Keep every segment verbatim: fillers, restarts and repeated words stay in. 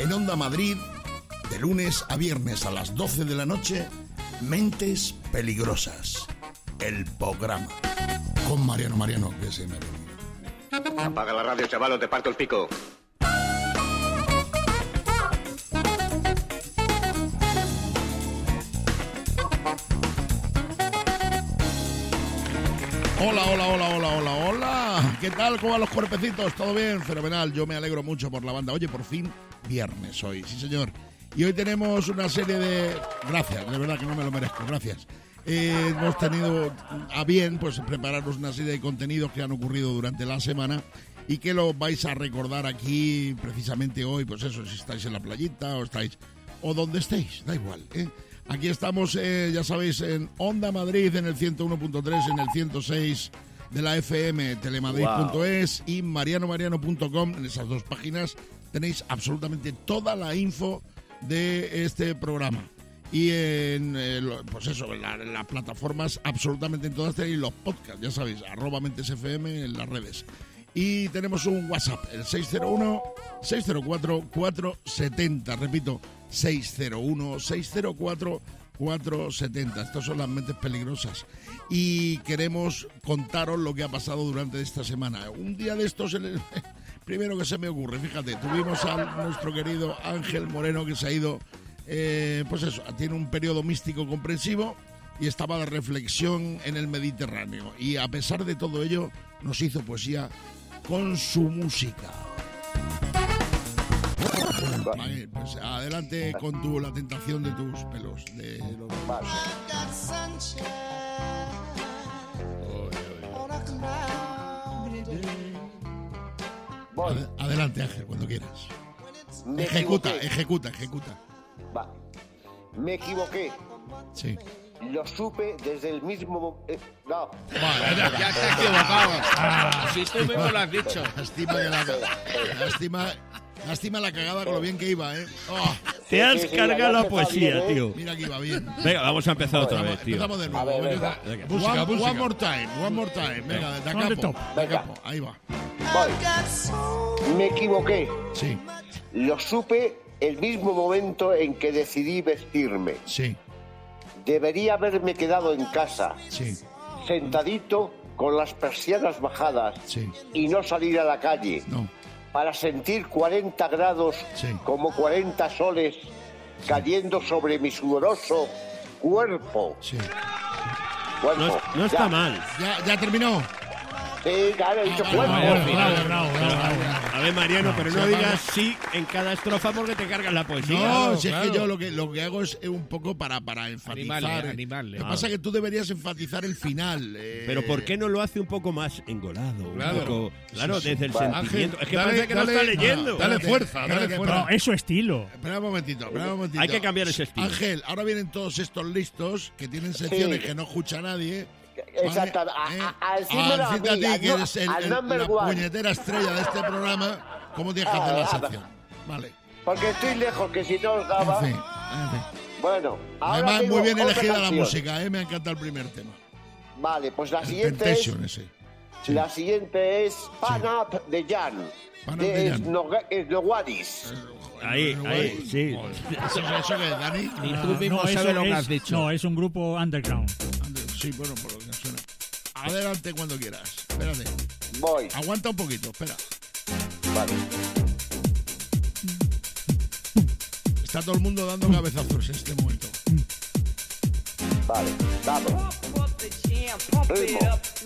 En Onda Madrid, de lunes a viernes a las doce de la noche, Mentes Peligrosas, el programa. Con Mariano Mariano, que se me olvida. Apaga la radio, chaval, o te parto el pico. Hola, hola, hola, hola, hola, hola. ¿Qué tal? ¿Cómo van los cuerpecitos? ¿Todo bien? Fenomenal. Yo me alegro mucho por la banda. Oye, por fin, viernes hoy. Sí, señor. Y hoy tenemos una serie de... Gracias, de verdad que no me lo merezco. Gracias. Eh, hemos tenido a bien pues prepararnos una serie de contenidos que han ocurrido durante la semana y que lo vais a recordar aquí precisamente hoy. Pues eso, si estáis en la playita o estáis... o donde estéis, da igual, ¿eh? Aquí estamos, eh, ya sabéis, en Onda Madrid, en el ciento uno punto tres, en el ciento seis de la F M, telemadrid punto es wow. Y mariano mariano punto com. En esas dos páginas tenéis absolutamente toda la info de este programa. Y en, eh, pues eso, en, la, en las plataformas, absolutamente en todas tenéis los podcasts, ya sabéis, arroba Mentes F M en las redes. Y tenemos un WhatsApp, el seis cero uno, seis cero cuatro, cuatro siete cero, repito, seis cero uno, seis cero cuatro, cuatro siete cero. Estas son las Mentes Peligrosas. Y queremos contaros lo que ha pasado durante esta semana. Un día de estos, el primero que se me ocurre, fíjate, tuvimos a nuestro querido Ángel Moreno que se ha ido, eh, pues eso, tiene un periodo místico comprensivo y estaba de reflexión en el Mediterráneo. Y a pesar de todo ello, nos hizo poesía con su música. Vale, pues adelante con tu, la tentación de tus pelos. De los... Vale. Ad, adelante, Ángel, cuando quieras. Me ejecuta, equivoqué. ejecuta, ejecuta. Va. Me equivoqué. Sí. Lo supe desde el mismo... Eh, no. Vale, ya, Ya te has equivocado. Ah, si tú mismo lo has dicho. Lástima, de la, lástima, lástima la cagada con lo bien que iba, ¿eh? Oh, Te has sí, sí, cargado ya la poesía, bien, ¿eh? tío. mira que iba bien. Venga, vamos a empezar otra Empezamos, vez, tío. empezamos de nuevo. A ver, venga. Venga. One, Música, música. one more time, one more time. Venga, de On the capo, top. de Venga. capo. Ahí va. Voy. Me equivoqué. Sí, Lo supe el mismo momento en que decidí vestirme. sí, Debería haberme quedado en casa, sí, sentadito con las persianas bajadas sí. y no salir a la calle No, para sentir cuarenta grados Sí. como cuarenta soles cayendo sobre mi sudoroso cuerpo. sí. Cuerpo. No, es- no está Ya. mal. ¿Ya, ya terminó? Sí, claro, he dicho Ah, cuerpo. vale, Bravo, vale, bravo, vale. bravo, bravo, bravo. A ver, Mariano, pero no se digas llama- sí en cada estrofa porque te cargas la poesía. No, Claro, si es claro. que yo lo que, lo que hago es eh, un poco para, para enfatizar. Animarle, animarle. Lo que Ah. pasa es que tú deberías enfatizar el final. eh. Pero ¿por qué no lo hace un poco más engolado? Claro. Un poco, claro, Sí, sí. desde el Vale. sentimiento. Ángel, es que dale, parece que dale, no está leyendo. no, Dale Espérate, fuerza, espérate, dale que- fuerza. pero- Es su estilo. Espera un momentito, espera un momentito. Hay que cambiar ese estilo. Ángel, ahora vienen todos estos listos que tienen secciones Sí. que no escucha nadie. Exacto. ¿vale? A- Eh, a- a decírmelo a decirte mí, a al ti que no- eres el, al el- number la one. puñetera estrella de este programa, ¿cómo tienes que hacer la Ah, sección? Vale. Porque estoy lejos, que si no os En daba... fin, en fin. Bueno, ahora Además, tengo muy bien otra elegida la canción. música, ¿eh? Me ha encantado el primer tema. Vale, pues la El siguiente es... Temptation ese. Sí. La siguiente es Pan Up de Jan, Pan Up de de Jan. Snoga- Snowwadis. Ahí, ahí, sí. ¿Eso, eso qué es, Dani? Y tú mismo No, eso sabes lo que es- has dicho. No, es un grupo underground. Sí, bueno, por lo que suena. Adelante cuando quieras. Espérate. Voy, Aguanta un poquito, espera. vale. Está todo el mundo dando cabezazos en este momento. Vale, vamos. Ritmo.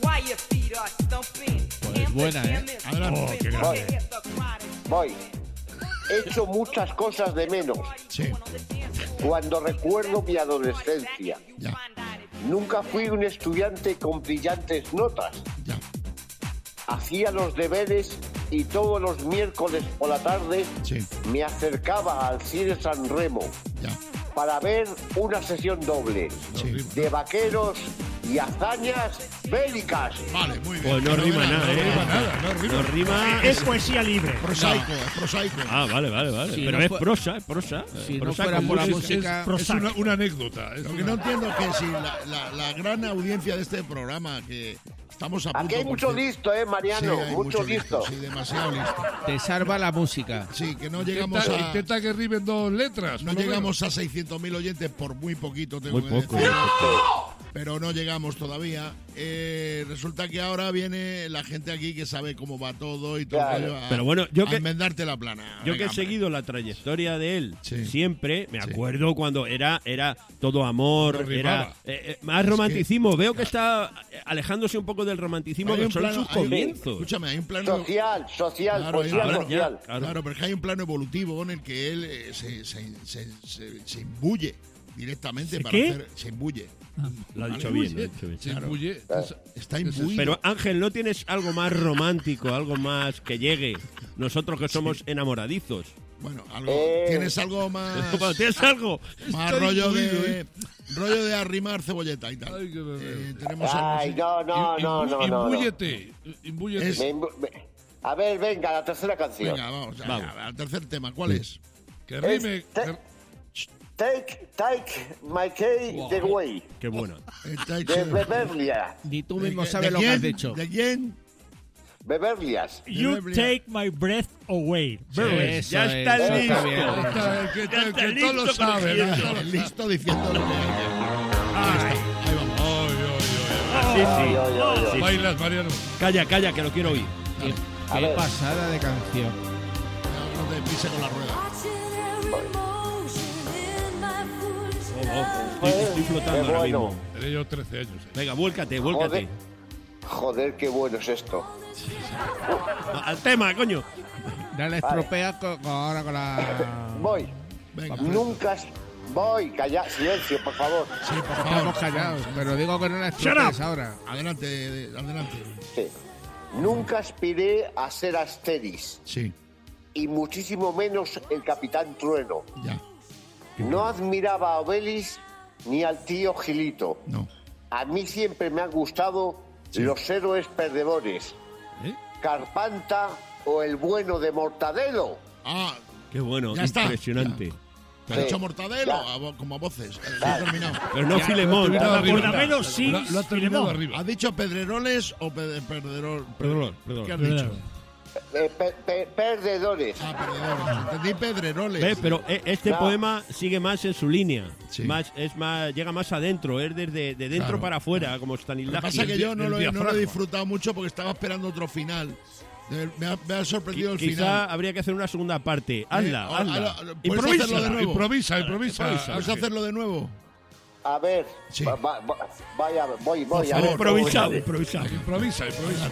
Pues buena, ¿eh? Adelante. Oh, qué grande. Voy. He hecho muchas cosas de menos Sí, cuando recuerdo mi adolescencia. ya, Nunca fui un estudiante con brillantes notas. ya. Hacía los deberes y todos los miércoles por la tarde Sí, me acercaba al cine San Remo ya. para ver una sesión doble Sí. de vaqueros y hazañas bélicas. Vale, muy bien. Pues no rima Fenomenal, nada, no ¿eh? rima nada. nada, no rima. No rima. Es poesía libre. Prosaico, es prosaico. Ah, vale, vale, vale. Si Pero no es fue- prosa, es prosa. Si no prosa fuera con por la música. música... Es Prozac. Es una, una anécdota. es Lo que una- no entiendo es que si la, la, la gran audiencia de este programa, que Estamos a punto. Aquí hay por mucho cierto. listo, ¿eh, Mariano? Sí, hay mucho listo. Sí, demasiado listo. Te salva la música. Sí, que no llegamos Intenta, a... intenta que rimen dos letras. No por lo llegamos menos. a seiscientos mil oyentes por muy poquito, tengo Muy que poco. decir. Pero no llegamos todavía. Eh, resulta que ahora viene la gente aquí que sabe cómo va todo y todo. Claro. ello a- Pero bueno, yo a que- enmendarte la plana. Yo Venga, que he hombre. seguido la trayectoria de él Sí. siempre, me Sí. acuerdo cuando era era todo amor, Cuando era rimaba. eh, eh, más romanticismo. Veo que está alejándose un poco del romanticismo Hay que un son plano- sus hay un- comienzos. Escúchame, hay un plano... Social, social, Claro, social, ahora ya, social. claro. Claro, pero es que hay un plano evolutivo en el que él eh, se, se, se, se, se imbuye directamente ¿Se para qué? hacer... Se imbuye. Lo ha dicho Vale, bien, lo ha dicho bien. Se Claro. imbuye. Está ¿Qué es eso? imbuido. Pero Ángel, ¿no tienes algo más romántico, algo más que llegue? Nosotros que somos enamoradizos. Bueno, algo, Eh. tienes algo más... Cuando tienes algo, Más Estoy rollo imbuido, de... Rollo de arrimar cebolleta y tal. Ay, qué bebé. Eh, tenemos algo Ay, así. no, no, Im- no, imbu- no, no, no. Imbúyete. Imbúyete. Es- Me imbu- me- A ver, venga, la tercera canción. Venga, vamos, ya, Vamos. ya, al tercer tema. ¿Cuál es? Que rime. Es- que- Take, take my key the way. qué buena. Eh, Taich- De Beverlia. Ni tú ¿De mismo qué- sabes de lo que quién? has dicho. ¿De quién? Beverlias. You Biblia. take my breath away. Eso ya es, está eso listo. bien. Está- que, Ya que- está que todo lo listo sabe. ¿no? corrigiendo. Listo diciendo lo que hay. Ay, Ahí vamos. Ay, ay, Así sí. Yo, yo, yo. Sí, ay. sí. Bailas, Mariano. Calla, calla, que lo quiero oír. Qué, A qué ver. pasada de canción. No te pise con la rueda. Oh, oh, estoy, estoy flotando Qué ahora bueno. mismo. Tenía yo trece años. eh. Venga, vuélcate, vuélcate. Joder. Joder, qué bueno es esto. No, al tema, coño. Dale estropea con, con- ahora con la... Voy. Venga. Nunca... has- Voy, calla, silencio, por favor. Sí, por favor. Estamos callados, pero digo que no la Shut estropees up. ahora. Adelante, de- adelante. Sí. Nunca aspiré a ser Asteris Sí, y muchísimo menos el Capitán Trueno. ya. No admiraba a Obelis ni al tío Gilito. No. A mí siempre me han gustado los héroes perdedores. ¿Eh? Carpanta o el bueno de Mortadelo. Ah, Qué bueno, Ya está. impresionante. ¿te has Sí. dicho mortadelo? Ya. A vo- como a voces. He terminado. Pero no Filemón. Lo ha terminado Por arriba. lo menos sí, Lo, lo ha terminado Filemón. arriba. ¿Has dicho pedreroles o pe- perderol? Perdón, perdón. ¿Qué has dicho? Eh, pe- pe- perdedores. Ah, perdedores. Entendí pedreroles. Ve, pero eh, este No. poema sigue más en su línea. Sí. Más, es más, llega más adentro, es desde de dentro Claro. para afuera, como Lo que Stanislavski. pasa es que yo no el lo, he, no lo he diafragma. disfrutado mucho porque estaba esperando otro final. Eh, Me ha, me ha sorprendido el Quizá final. habría que hacer una segunda parte. Hazla, Eh, hazla. ahora- ahora- ¿puedes Improvisa. hacerlo de nuevo? Improvisa, improvisa. Improvisa. ¿Puedes Ángel. hacerlo de nuevo? A ver, Sí. va- va- va- vaya, voy, voy. a favor, ver, Improvisado, voy. improvisado. Improvisa, improvisa.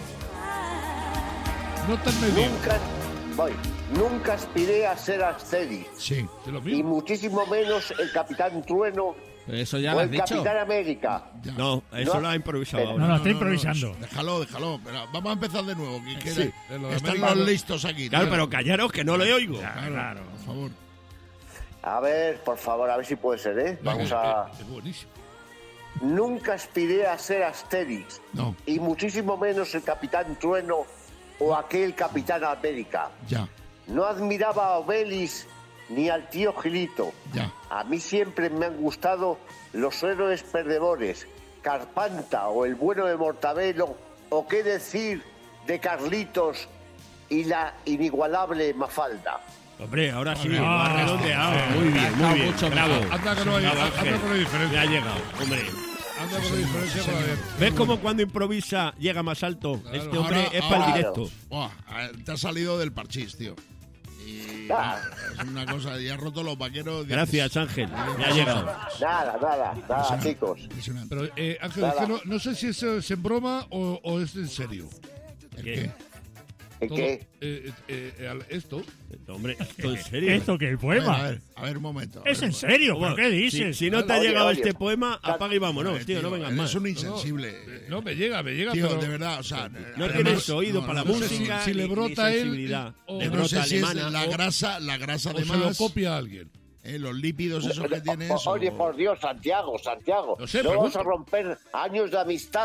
No tan medio. Nunca, voy. Nunca aspiré a ser Asteris Sí. De lo y mismo. muchísimo menos el Capitán Trueno Pero eso ya o lo has el dicho. Capitán América. Ya. No, eso No. lo ha improvisado No, No, ahora. no, está improvisando. Déjalo, déjalo. Pero vamos a empezar de nuevo. Que, que Sí. De lo de están América los no- listos aquí. Claro, tío. pero callaros que no le oigo. Claro, por favor. A ver, por favor, a ver si puede ser, ¿eh? Vamos a... Es buenísimo. Nunca aspiré a ser Asterix No, y muchísimo menos el Capitán Trueno o aquel Capitán América. ya, No admiraba a Obelis ni al tío Gilito. ya. A mí siempre me han gustado los héroes perdedores, Carpanta o el bueno de Mortadelo, o qué decir de Carlitos y la inigualable Mafalda. Hombre, ahora sí, Hombre, lo ha ah, redondeado. sí. Muy bien, muy bien. mucho Bravo. mejor. Anda que no hay, Bravo, anda Ángel. con la diferencia. Me ha llegado, hombre. Anda con la diferencia con la de... ¿Ves cómo cuando improvisa llega más alto? Claro. Este hombre Ahora- es para el ahora- directo. Buah, te has salido del parchís, tío. Y Ah. es una cosa, y has roto los vaqueros. Gracias, Ángel. Me ha llegado. Nada, nada, nada, chicos. Impresionante. Pero, eh, Ángel, es que no, no sé si eso es en broma o, o es en serio. ¿El ¿Qué? qué? ¿En Todo, qué? eh, eh, eh, al- esto. Hombre, esto en serio. ¿Esto qué? ¿El A ver, poema? a ver, a ver, un momento. a Es ver, en serio, ¿pero qué Si, dices? si no te ha Oye, llegado oye. este poema, apaga y vámonos, Joder, tío, no vengas eres más. un insensible. Eh, No, me llega, me llega, Tío, pero... de verdad, o sea... No además- tienes oído no, para no la sé si- música, si le ni- ni brota él, sensibilidad. o- Le no No sé brota si es alemana. la o- grasa, la grasa O de se lo más, copia a alguien. eh, los lípidos esos que tienes. O- Oye, o- por Dios, Santiago, Santiago. No sé, no vamos pregunto. a romper años de amistad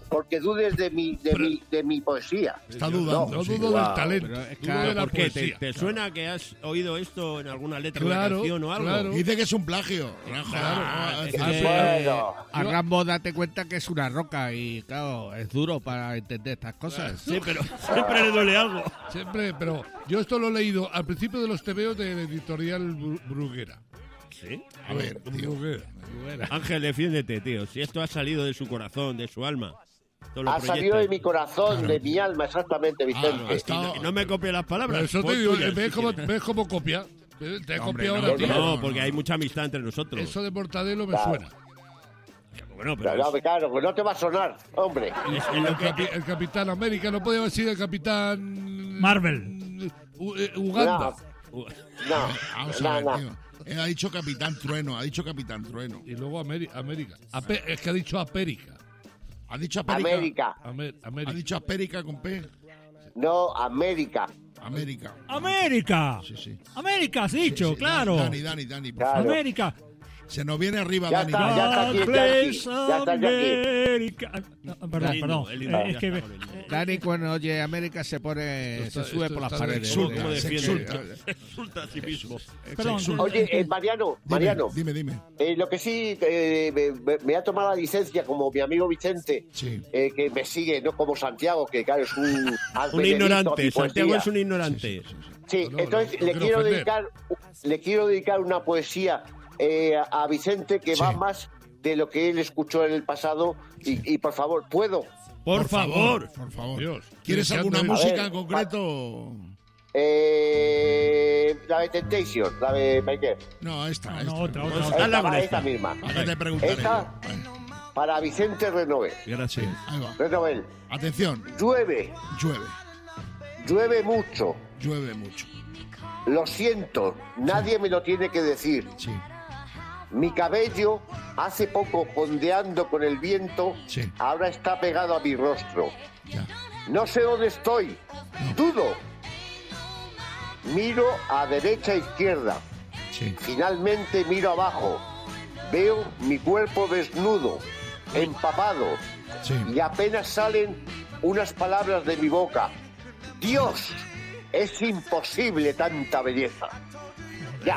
porque dudes de mi, de mi, de mi poesía. Está dudando. No sí. dudo Wow, del talento, pero es que- dudo de la ¿Por qué? ¿Te, poesía. te suena que has oído esto en alguna letra de Claro, una canción o algo? claro. Dice que es un plagio. No, joder, Claro. no, Ah, es es decir, que Bueno. a Rambo date cuenta que es una roca y, claro, es duro para entender estas cosas. Sí, pero siempre le duele algo. Siempre, pero yo esto lo he leído al principio de los tebeos de la editorial Bru- Bruguera. ¿Sí? A ver, tío. Bruguera. Ángel, defiéndete, tío. Si esto ha salido de su corazón, de su alma. Esto lo Ha salido de proyectas. mi corazón, de mi alma, exactamente, Vicente. Ah, está- Y no, y no me copie las palabras. Pero eso pon te digo, tuyas, ¿ves si cómo, quieres. ves cómo copia? Te he Hombre, copiado no, ahora a ti. No, no. porque hay mucha amistad entre nosotros. Eso de Mortadelo me Claro. suena. Bueno, pero No, es- no, claro, pues no te va a sonar, hombre. es El, lo que- capi- el Capitán América no podía haber sido el Capitán... Marvel. U- eh, Uganda. No, Vamos no, a ver, no. tío. Él ha dicho Capitán Trueno, ha dicho Capitán Trueno. Y luego Ameri- América. Ape- es que ha dicho Apérica. Ha dicho Apérica. América, Amer- Ha América. dicho Apérica con P. no, América. América. América. Sí, sí. América, has dicho, Sí, claro. Dani, Dani, Dani. por Claro. favor. América. Se nos viene arriba, Ya Dani. está, ya está aquí el God Yankee. bless Ya está el Yankee. América. No, perdón, Lindo, perdón. es lindo, Eh, ya es que está, lindo. Dani, cuando oye América, se pone, Esto se sube está- por las esto está de paredes. exulta, ¿Cómo Eh, se defiende? exulta. Se exulta a sí mismo. perdón. Sexual. Oye, eh, Mariano, Dime, Mariano, Dime, dime. eh, lo que sí, eh, me, me- me ha tomado la licencia como mi amigo Vicente, Sí. eh, que me sigue, no como Santiago, que claro, es un... Un advenedizo a ignorante. mi Santiago poesía. es un ignorante. Sí, No, no, entonces no le quiero quiero ofender. dedicar, le quiero dedicar una poesía eh, a Vicente que Sí. va más de lo que él escuchó en el pasado y, y por favor, ¿puedo? Por, favor. Por favor. Dios. ¿Quieres Deseando alguna ir. música ver, en concreto? Eh, la de Temptation, la de Baker. No, esta. No, esta. no, otra, otra. Pues otra. hazla Esta, con va, esta. esta misma. Ahora te preguntaré. Esta para Vicente Renové. Gracias. Ahí va. Renové. Atención. Llueve, Llueve. llueve mucho. Llueve mucho. Lo siento, nadie me lo tiene que decir. Sí. Mi cabello, hace poco ondeando con el viento, Sí. ahora está pegado a mi rostro. Ya. No sé dónde estoy. Dudo. Miro a derecha e izquierda. Sí. Finalmente miro abajo. Veo mi cuerpo desnudo, empapado, Sí. y apenas salen unas palabras de mi boca. Dios, es imposible tanta belleza. Ya.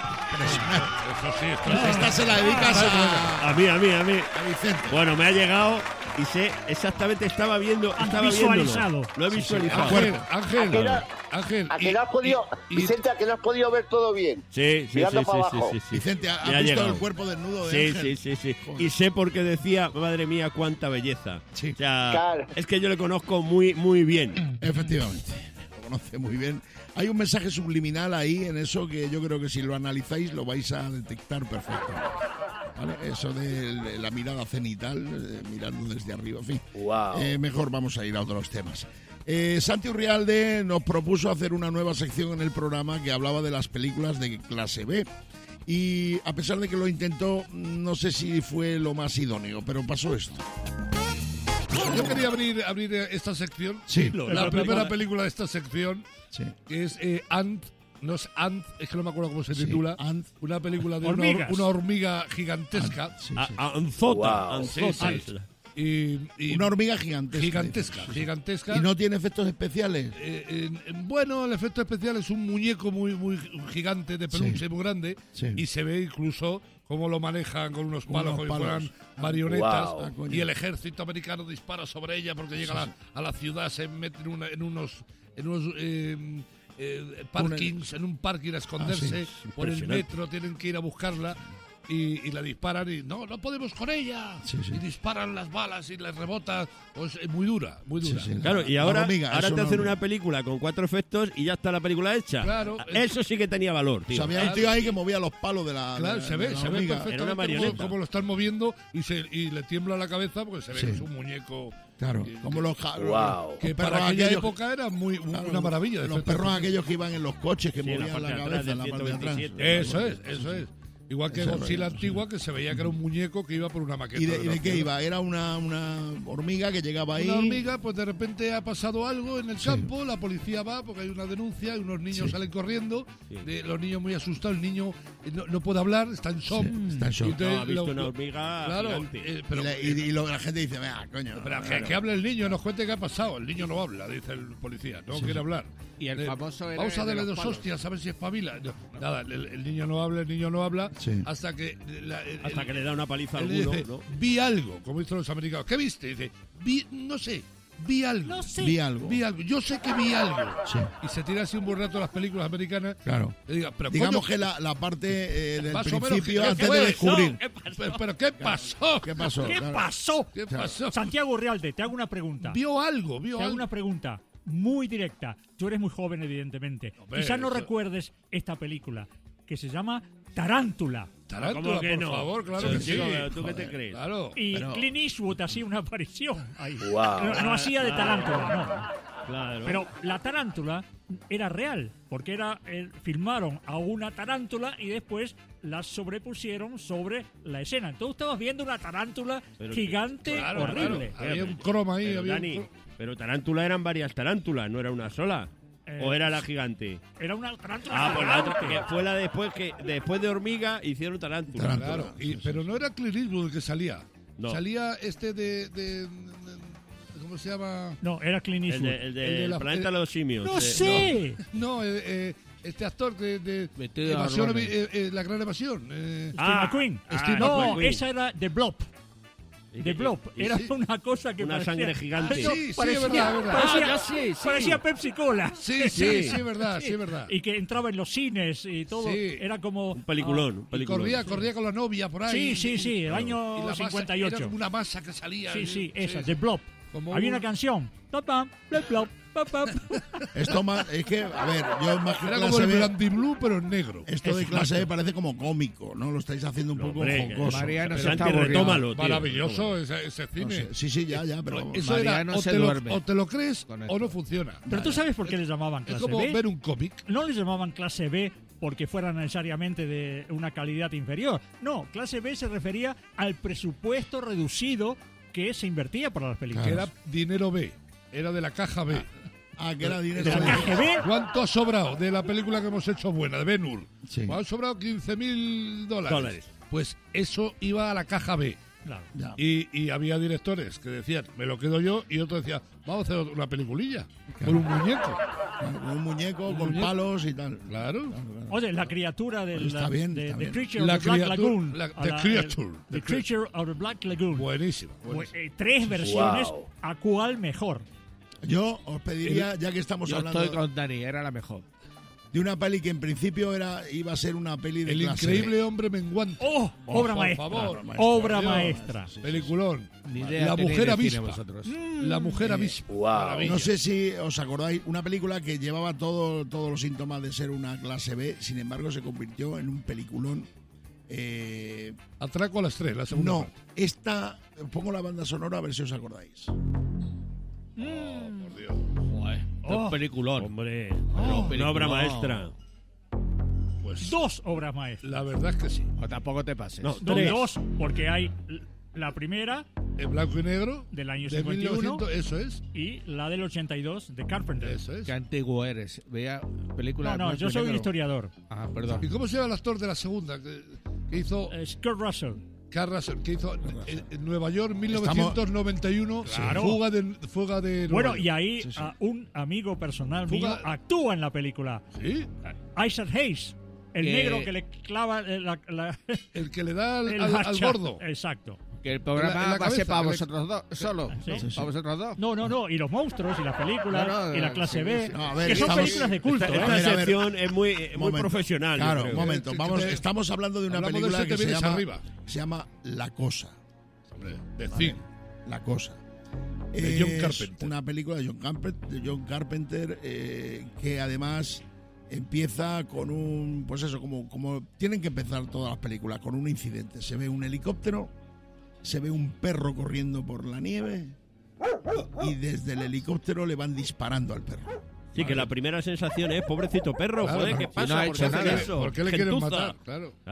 Eso sí, esto sí. Esta se la dedicas a, A mí, a mí, a mí. a Vicente. Bueno, me ha llegado y sé exactamente, estaba viendo, Has estaba visualizado. viéndolo. Lo he visualizado. Ángel, ¿A Ángel, que no- Ángel. ¿A que y- no has podido, y- y- Vicente, a que no has podido ver todo bien? Sí, sí, Mirando sí, para sí, sí, abajo. sí, sí. Vicente, ¿has Me ha visto llegado. el cuerpo desnudo de Sí, Ángel? sí, sí, sí. Joder. Y sé por qué decía, madre mía, cuánta belleza. Sí. O sea, Claro. es que yo le conozco muy, muy bien. Efectivamente. Lo conoce muy bien. Hay un mensaje subliminal ahí en eso que yo creo que si lo analizáis lo vais a detectar perfecto. ¿Vale? Eso de la mirada cenital, eh, mirando desde arriba, en fin. Wow. Eh, mejor vamos a ir a otros temas. Eh, Santi Urrialde nos propuso hacer una nueva sección en el programa que hablaba de las películas de clase B. Y a pesar de que lo intentó, no sé si fue lo más idóneo, pero pasó esto. Yo quería abrir, abrir esta sección. Sí. La primera película de esta sección, Sí. que es eh, Ant, no es Ant, es que no me acuerdo cómo se Sí, titula. Ant. Una película de una, Hormigas. hor- una hormiga gigantesca. Sí, A- sí. a- Anzota. Wow. Anzota. Sí, sí. Y, y- Una hormiga gigantesca. gigantesca, dices. Sí, sí. gigantesca. Y no tiene efectos especiales. Eh, en- en- bueno, el efecto especial es un muñeco muy muy gigante de peluche, Sí. muy grande, Sí. y se ve incluso cómo lo manejan con unos Con palos unos como si palos. fueran marionetas, Wow. Ah, coño. y el ejército americano dispara sobre ella porque llega a, la, a la ciudad, se mete en, una- en unos en unos eh, eh, parkings, en un parking a esconderse, Ah, sí. por el Impresionante. metro tienen que ir a buscarla. Y, y la disparan y no, no podemos con ella. Sí, sí. Y disparan las balas y les rebota. Pues es muy dura, muy Sí, dura. sí. Claro, y La ahora, hormiga, ahora es te una hacen hormiga. una película con cuatro efectos y ya está la película hecha. Claro. Eso sí que tenía valor, O tío. sea, había un tío ahí que movía los palos de la. Claro, de- se de ve, la se ve hormiga. perfectamente Era una cómo, marioneta. cómo lo están moviendo y, se, y le tiembla la cabeza porque se ve Sí. que es un muñeco Claro, que- como los. ja- Wow. que los para perros aquella aquellos- época era muy claro, una maravilla. de Los efectos perros especiales. aquellos que iban en los coches, que Sí, en la movían parte la de atrás cabeza del en la parte de atrás. ciento veintisiete. Eso es, eso es. Igual que Ese Godzilla rollo, antigua, que se veía que era un muñeco que iba por una maqueta. ¿Y de, y de la qué ciudad. iba? Era una, una hormiga que llegaba ahí. Una hormiga, pues de repente ha pasado algo en el campo, la policía va porque hay una denuncia y unos niños Sí. salen corriendo, Sí. de- los niños muy asustados, el niño eh, no, no puede hablar, está en shock. Sí, está en shock. Y entonces No, ha visto lo- una lo- hormiga Claro, gigante. eh, pero, y, la, y- y lo- la gente dice, venga, coño. pero que, claro. que hable el niño, nos cuente qué ha pasado. El niño no habla, dice el policía, no quiere hablar. Y el Eh, famoso era Vamos a el de darle los dos palos. hostias a ver si espabila. No, nada, el, el niño no habla, el niño no habla, Sí. hasta que... la- el- Hasta el- que le da una paliza a él alguno, dice, ¿no? vi algo, como dicen los americanos. ¿Qué viste? Dice, vi, no sé, vi algo. No sé. Vi algo. Vi algo. Yo sé que vi algo. Sí. Y se tira así un buen rato las películas americanas. Claro. Y diga, pero Digamos coño, que la, la parte eh, del más o menos, principio, ¿qué antes fue de eso? descubrir. ¿Qué pasó? Pero, pero ¿qué pasó? ¿Qué pasó? ¿Qué Claro. pasó? ¿Qué pasó? Santiago Realde, te hago una pregunta. Vio algo, vio Te hago algo. una pregunta muy directa. Tú eres muy joven, evidentemente. Hombre, Quizás no eso- recuerdes esta película que se llama Tarántula. Tarántula, ¿Cómo que por no? favor, claro Sí, que sí, sí. ¿tú qué te crees? Claro. Y Pero- Clint Eastwood hacía una aparición ahí. Guau. No, no hacía de tarántula, no. Claro. Pero la tarántula era real, porque era eh, filmaron a una tarántula y después la sobrepusieron sobre la escena. Entonces estabas viendo una tarántula Pero- gigante, Claro, horrible. claro. Había un croma ahí. Pero, había un Dani, cro- pero tarántula eran varias tarántulas, no era una sola. Eh, ¿O era la gigante? Era una tarántula Ah, pues la otra, gigante. que fue la después que después de hormiga hicieron tarántula. Tarántula. Claro, y- pero no era Clint Eastwood el que salía. No. Salía este de, de- de- ¿cómo se llama? No, era Clint El Eastwood. de, el de El de la- Planeta el- de los Simios. ¡No de- sé! No, eh, eh, este actor de, de Metido a evasión, rones. eh, eh, la gran evasión. eh, Steve Ah, McQueen. ah, Steve no, McQueen. esa era The Blob. Y The que- Blob. y- Era sí. una cosa que Una parecía... sangre gigante. No, Sí, sí, parecía, es verdad, es verdad. Parecía, Ah, ya sí, sí. parecía Pepsi Cola. sí, sí, sí, es verdad, sí, es verdad. Y que entraba en los cines y todo. Sí. Era como... Un peliculón, un Y peliculón. corría, corría con la novia por ahí. Sí, sí, sí, el año Y la masa- cincuenta y ocho. Era como una masa que salía. Sí, sí, esa, sí. The Blob. Como Había un- una canción. Pam, pam, blop, blop, pam, pam. Esto más, es que, a ver, yo imagino Era como clase el B, Brandy Blue, pero en negro. esto de clase B parece como cómico, ¿no? Lo estáis haciendo un No, poco hombre, que jocoso. Mariano se Santi, está aburriendo. retómalo, tío. Maravilloso ese, ese No cine. sé. Sí, sí, ya, ya, pero... Eso Mariano era, o se te, lo, duerme o te lo crees con o esto. no funciona. Pero tú sabes por qué le llamaban Es clase como B. ver un cómic. No les llamaban clase B porque fuera necesariamente de una calidad inferior. No, clase B se refería al presupuesto reducido que se invertía para las películas. Que era dinero B. Era de la caja B. Ah, que era dinero... ¿De la de- K G B? ¿Cuánto ha sobrado de la película que hemos hecho buena, de Ben Hur? Sí. Pues han sobrado quince mil dólares. Dólares. Pues eso iba a la caja B. Claro. Ya. Y, y había directores que decían, me lo quedo yo, y otros decían, vamos a hacer una peliculilla con un muñeco. Con un muñeco, con muñeco. palos y tal. Claro. Oye, la criatura del Está bien, de, está de bien. Creature La of the Black criatura- Lagoon. la- a The la- Creature. el- The The Creature of the Black Lagoon. Buenísimo. Pues, buenísimo. eh, tres versiones, Wow. ¿a cuál mejor? Yo os pediría, ya que estamos Yo hablando estoy con Dani, era la mejor. de una peli que en principio era iba a ser una peli de El clase increíble B. hombre menguante. ¡Oh! Obra por maestra. favor. Obra Dios. maestra. Peliculón. Ni idea La tenéis mujer de cine avispa. vosotros. La mujer Eh, avispa. Wow. Maravilla. No sé si os acordáis, una película que llevaba todo, todos los síntomas de ser una clase B, sin embargo se convirtió en un peliculón. Eh, Atraco a las tres, la segunda no, parte. esta, pongo la banda sonora a ver si os acordáis. Por Dios. Joder, Oh. un peliculón. Hombre, Oh. una obra Peliculón. maestra. Pues Dos obras maestras. la verdad es que sí. O tampoco te pases. No, Dos, tres. dos, porque hay l- la primera En blanco y negro. del año De cincuenta y uno mil novecientos, eso es. y la del ochenta y dos de Carpenter. Eso es. Qué antiguo eres. Veía películas. No, no, yo soy un historiador. Ah, perdón. ¿Y cómo se llama el actor de la segunda que, que hizo Eh, Kurt Russell. Carl Russell, que hizo en, en Nueva York mil novecientos noventa y uno Claro. Fuga de Fuga de Nueva Bueno, York. y ahí ah, un amigo personal Fuga- mío actúa en la película. Sí, Isaac Hayes, el Que- negro que le clava eh, la, la- el que le da al, el al- al hacha. gordo. Exacto. Que el En programa la- en la va a ser cabeza, para que le- vosotros dos, solo. Sí, ¿no? sí, sí. Para vosotros dos. No, no, no, y los monstruos y las películas No, no, y la no, clase sí, B, sí. No, a ver, que son estamos- películas de culto, Esta, ¿eh? esta A ver, a ver. sección es muy, eh, muy Momento. profesional. yo Claro, creo. un momento. Sí, Vamos, que- estamos hablando de una hablamos de película ese, te que se vienes llama, arriba. se llama La Cosa. Hombre, de cine. La Cosa. De John Es Carpenter. Una película de John Carpenter, de John Carpenter eh, que además empieza con un, pues eso, como, como tienen que empezar todas las películas, con un incidente. Se ve un helicóptero, se ve un perro corriendo por la nieve y desde el helicóptero le van disparando al perro. Sí, que la primera sensación es pobrecito perro, Claro, joder, ¿qué si pasa? no ha ¿Por hecho qué hacen nada. eso? ¿Por qué le quieren Gentuza. matar? Claro. Claro.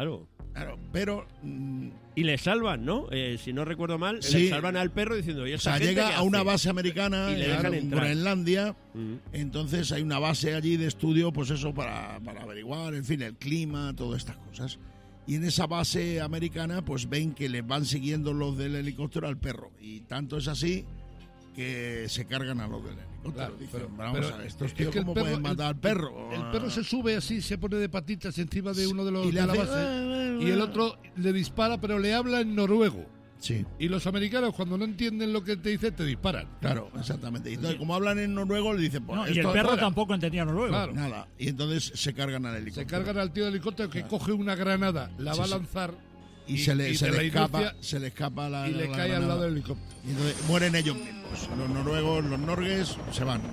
Claro, pero... mm, Y le salvan, ¿no? Eh, si no recuerdo mal, Sí. le salvan al perro diciendo... ¿y o esta sea, gente llega qué a una hace? base americana Y le en dejan entrar. Groenlandia, Mm. entonces hay una base allí de estudio, pues eso, para, para averiguar, en fin, el clima, todas estas cosas. Y en esa base americana, pues ven que le van siguiendo los del helicóptero al perro. Y tanto es así que se cargan a los del helicóptero. Claro, Dicen, pero- vamos pero a ver, estos es tíos que el cómo perro- pueden matar el- al perro. El perro se sube así, se pone de patitas encima de uno de los Y le de la hace- base y el otro le dispara, pero le habla en noruego. Sí, Y los americanos, cuando no entienden lo que te dice, te disparan. claro, exactamente. Y entonces, como hablan en noruego, le dicen, pues No, y el esto- perro fuera. tampoco entendía noruego. Claro. nada. Y entonces se cargan al Se helicóptero. cargan al tío del helicóptero que coge una granada, la Sí, va a sí. lanzar Y, se le, y se de le la escapa, inercia- se le escapa la y le la cae al granada. lado del helicóptero. Y entonces mueren ellos mismos. Los noruegos, los norgues, se van.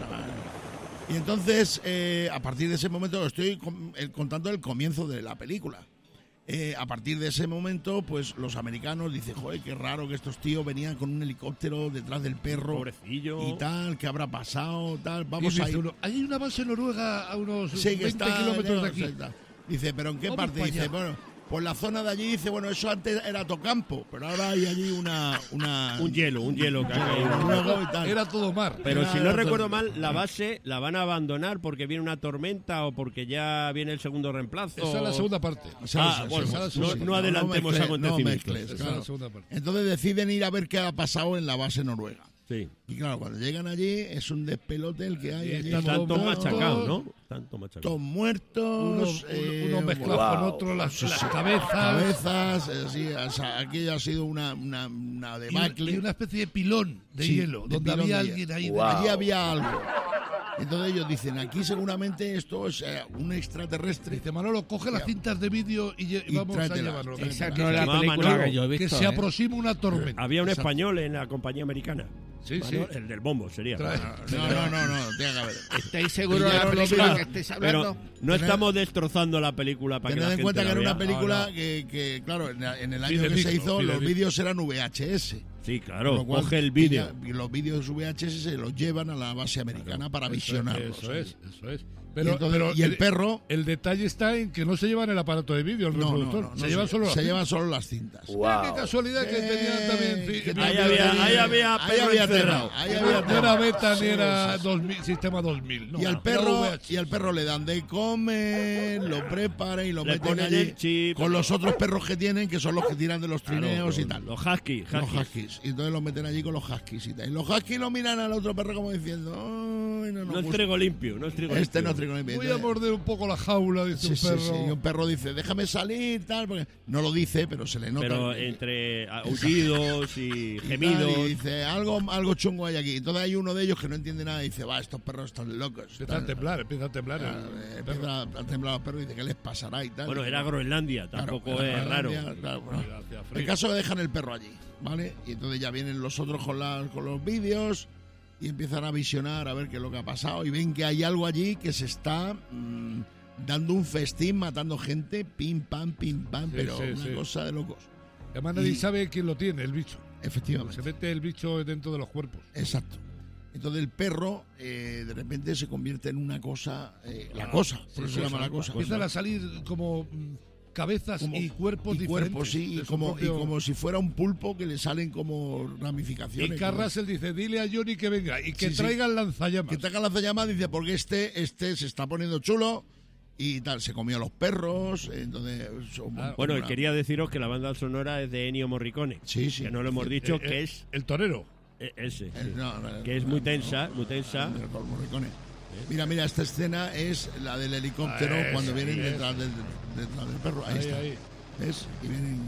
Y entonces, eh, a partir de ese momento, estoy con- eh, contando el comienzo de la película. Eh, a partir de ese momento, pues los americanos dicen, joder, qué raro que estos tíos venían con un helicóptero detrás del perro. Pobrecillo. Y tal, ¿qué habrá pasado? Tal, Y vamos a dice ir. uno, hay una base noruega a unos Sí, que veinte está kilómetros de lejos, aquí. está. Dice, ¿pero en qué Vamos parte? pa' Dice, allá. bueno, pues la zona de allí, dice, bueno, eso antes era Tocampo, pero ahora hay allí una... una Un hielo, un hielo que ha caído. noruego y tal. Era todo mar. Pero Era- si no era recuerdo todo- mal, la base la van a abandonar porque viene una tormenta o porque ya viene el segundo reemplazo. Esa es la segunda parte. O sea, Ah, sí, bueno, sí, no- sí, no- sí. no adelantemos mezcles, acontecimientos. no mezcles, Esa es claro. la segunda parte. Entonces deciden ir a ver qué ha pasado en la base noruega. Sí. Y claro, cuando llegan allí es un despelote el que hay. Y allí. están Están todos muertos. machacados, ¿no? Están todos machacados. Todos muertos. Unos, eh, unos mezclados con otros, las, las cabezas. cabezas. eh, sí, o sea, aquello ha sido una, una, una Y, debacle. y una especie de pilón de Sí, hielo, de donde pilón había de alguien hielo. ahí. Wow. Allí había algo. Entonces ellos dicen, aquí seguramente esto es eh, un extraterrestre. Dice Manolo, coge las cintas de vídeo y, lle- Y vamos a tráetelas, llevarlo. tráetelas. Esa Que no es se la llama película Manolo, que yo he Que visto. se ¿eh? aproxima una tormenta. Había un Exacto. español en la compañía americana. Sí, sí. Manolo, el del bombo sería. Trae- No, no, no, no, tiene que haber. ¿Estáis seguros de la Pillaron los película vídeos. que estáis Pero hablando? no Tened- estamos destrozando la película para que Tened la en gente cuenta que la era una vea. película no. que, que, claro, en, en el año Pide que se disco, hizo, pide los disco. vídeos eran V H S. Sí, Con claro, lo cual, coge el vídeo. pilla- y los vídeos de V H S se los llevan a la base americana para visionarlos. Eso es, eso es. Y, Pero, entonces- pero y el perro... el detalle está en que no se llevan el aparato de vídeo, el No, no, reproductor. no, no se llevan solo las se cintas. llevan solo las cintas. Mira qué Wow. casualidad que Eh, tenían también. fi- que fi- Ahí tenía- había- ahí había ahí perro había encerrado. tema, ahí No había era- no tema. era beta ni Sí, era sí, sí. dos mil, sistema dos mil. No, Y al era perro V H. y al perro le dan de comer, lo preparan y lo Le meten ponen allí el chip. con los otros perros que tienen, que son los que tiran de los Claro, trineos los, y tal. Los husky, Los husky. huskies. Y entonces los meten allí con los huskies y tal. Y los huskies lo miran al otro perro como diciendo, "Ay, no, nos No es gusta". trigo limpio, no es trigo Este no limpio. es trigo limpio. Voy a Entonces- morder un poco la jaula, dice Sí, un sí, perro. sí. Y un perro dice, déjame salir, tal, porque no lo dice, pero se le nota. Pero que- entre aullidos y y tal, gemidos. y dice, algo, algo chungo hay aquí. Entonces hay uno de ellos que no entiende nada y dice, va, estos perros están locos. Empieza a tal. temblar, empieza a temblar. Claro, el eh, perro. empieza a temblar los perros y dice, ¿qué les pasará y tal? Bueno, era Groenlandia, Claro, tampoco era es raro. Groenlandia, claro, bueno. Hacía frío. El caso es que dejan el perro allí, ¿vale? Y entonces ya vienen los otros con, la- con los vídeos y empiezan a visionar a ver qué es lo que ha pasado y ven que hay algo allí que se está mm, dando un festín, matando gente, pim, pam, pim, pam, Sí, pero sí, una sí. cosa de locos. Además nadie y- sabe quién lo tiene, el bicho. Efectivamente. Se mete el bicho dentro de los cuerpos. Exacto. Entonces el perro eh, de repente se convierte en una cosa, eh, la Ah, cosa, sí, por eso sí, se llama sí. la cosa. Empiezan a salir como mm, cabezas Como- y cuerpos y diferentes. cuerpos, sí, y de su como, propio- y como si fuera un pulpo que le salen como Y ramificaciones. Carl como- Russell dice, dile a Johnny que venga y que Sí, sí. traigan lanzallamas. Que taca la llama, dice, porque este, este se está poniendo chulo y tal, se comió a los perros, entonces... son- Ah, Bueno, y una- quería deciros que la banda sonora es de Ennio Morricone. Sí, sí. Que no lo hemos dicho, Eh, que eh, es el torero. eh, ese. Eh, sí. no, no, Que es no, muy no, tensa, muy tensa. no, por Morricone. Mira, mira, esta escena es la del helicóptero Ah, cuando esa, vienen sí, detrás del, detrás del perro. Ahí, Ahí, está. ahí. ¿Ves? Y vienen...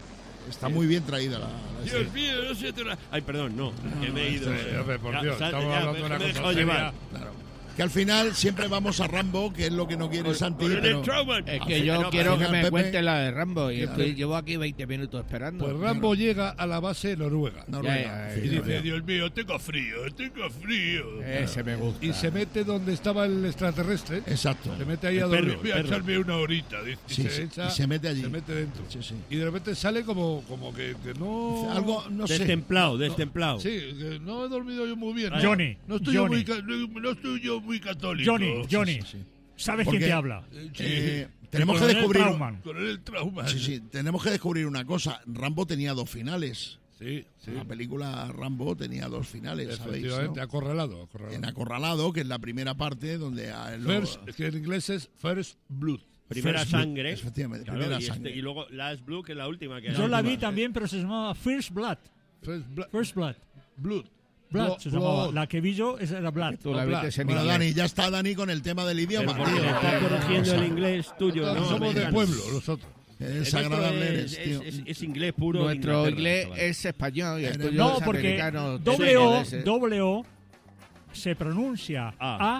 Está muy bien traída la... la Dios escena. mío, no sé. Ay, perdón, no, que me he ido. sí, hombre, por Ya, Dios, sal- estamos ya, hablando de me- una me he cosa dejado seria. llevar. Claro. Que al final siempre vamos a Rambo, que es lo que no quiere Santi, Con el pero... Strowman. Es Ah, que sí, yo no, quiero al que final, me Pepe- cuente la de Rambo y Claro. estoy- llevo aquí veinte minutos esperando. Pues Rambo llega a la base noruega. Noruega. Ya, ya, Y ya, dice, ya. Dios mío, tengo frío, tengo frío. Ese me gusta. Y se mete donde estaba el extraterrestre. Exacto. Se mete ahí El a perro, dormir. Voy a el perro. echarme una horita. Dice, y, Sí, se sí, echa- y se mete allí. Se mete dentro. Sí, sí. Y de repente sale como, como que, que no... Algo, no sé. Destemplado, destemplado. Sí, que no he dormido yo muy bien. Ah, Johnny, No estoy, Yo, Johnny. muy, ca- no, no estoy yo muy católico. Johnny, Johnny, sí. ¿sabes Porque- quién te habla? Sí. Eh, Tenemos que Coronel descubrir... Trautmann. Con el trauma. Sí, sí, tenemos que descubrir una cosa. Rambo tenía dos finales. Sí, sí. La película Rambo tenía dos finales, ¿sabéis? Efectivamente, ¿no? acorralado. acorralado. En Acorralado, que es la primera parte donde... a- lo- First, que en inglés es First Blood. Primera First Blood, sangre. efectivamente, Claro, primera y, este- sangre. y luego Last Blue, que es la última. Que Yo hay. la vi última. también, pero se llamaba First Blood. First Blood. First Blood. Blood. Blood Blo- se llamaba. Blood. La que vi yo esa era Blood. Tú la Habla. viste en Bueno, inglés. Dani, ya está Dani con el tema del idioma, Pero porque tío. le está corrigiendo el inglés tuyo, Nosotros ¿no? somos de americano. pueblo, nosotros. Qué El desagradable nuestro eres, es, tío. es, es- es inglés puro. de Nuestro Inglaterra, inglés chaval. es español y el No, tuyo No, es porque americano. doble O, ese. doble O se pronuncia Ah. A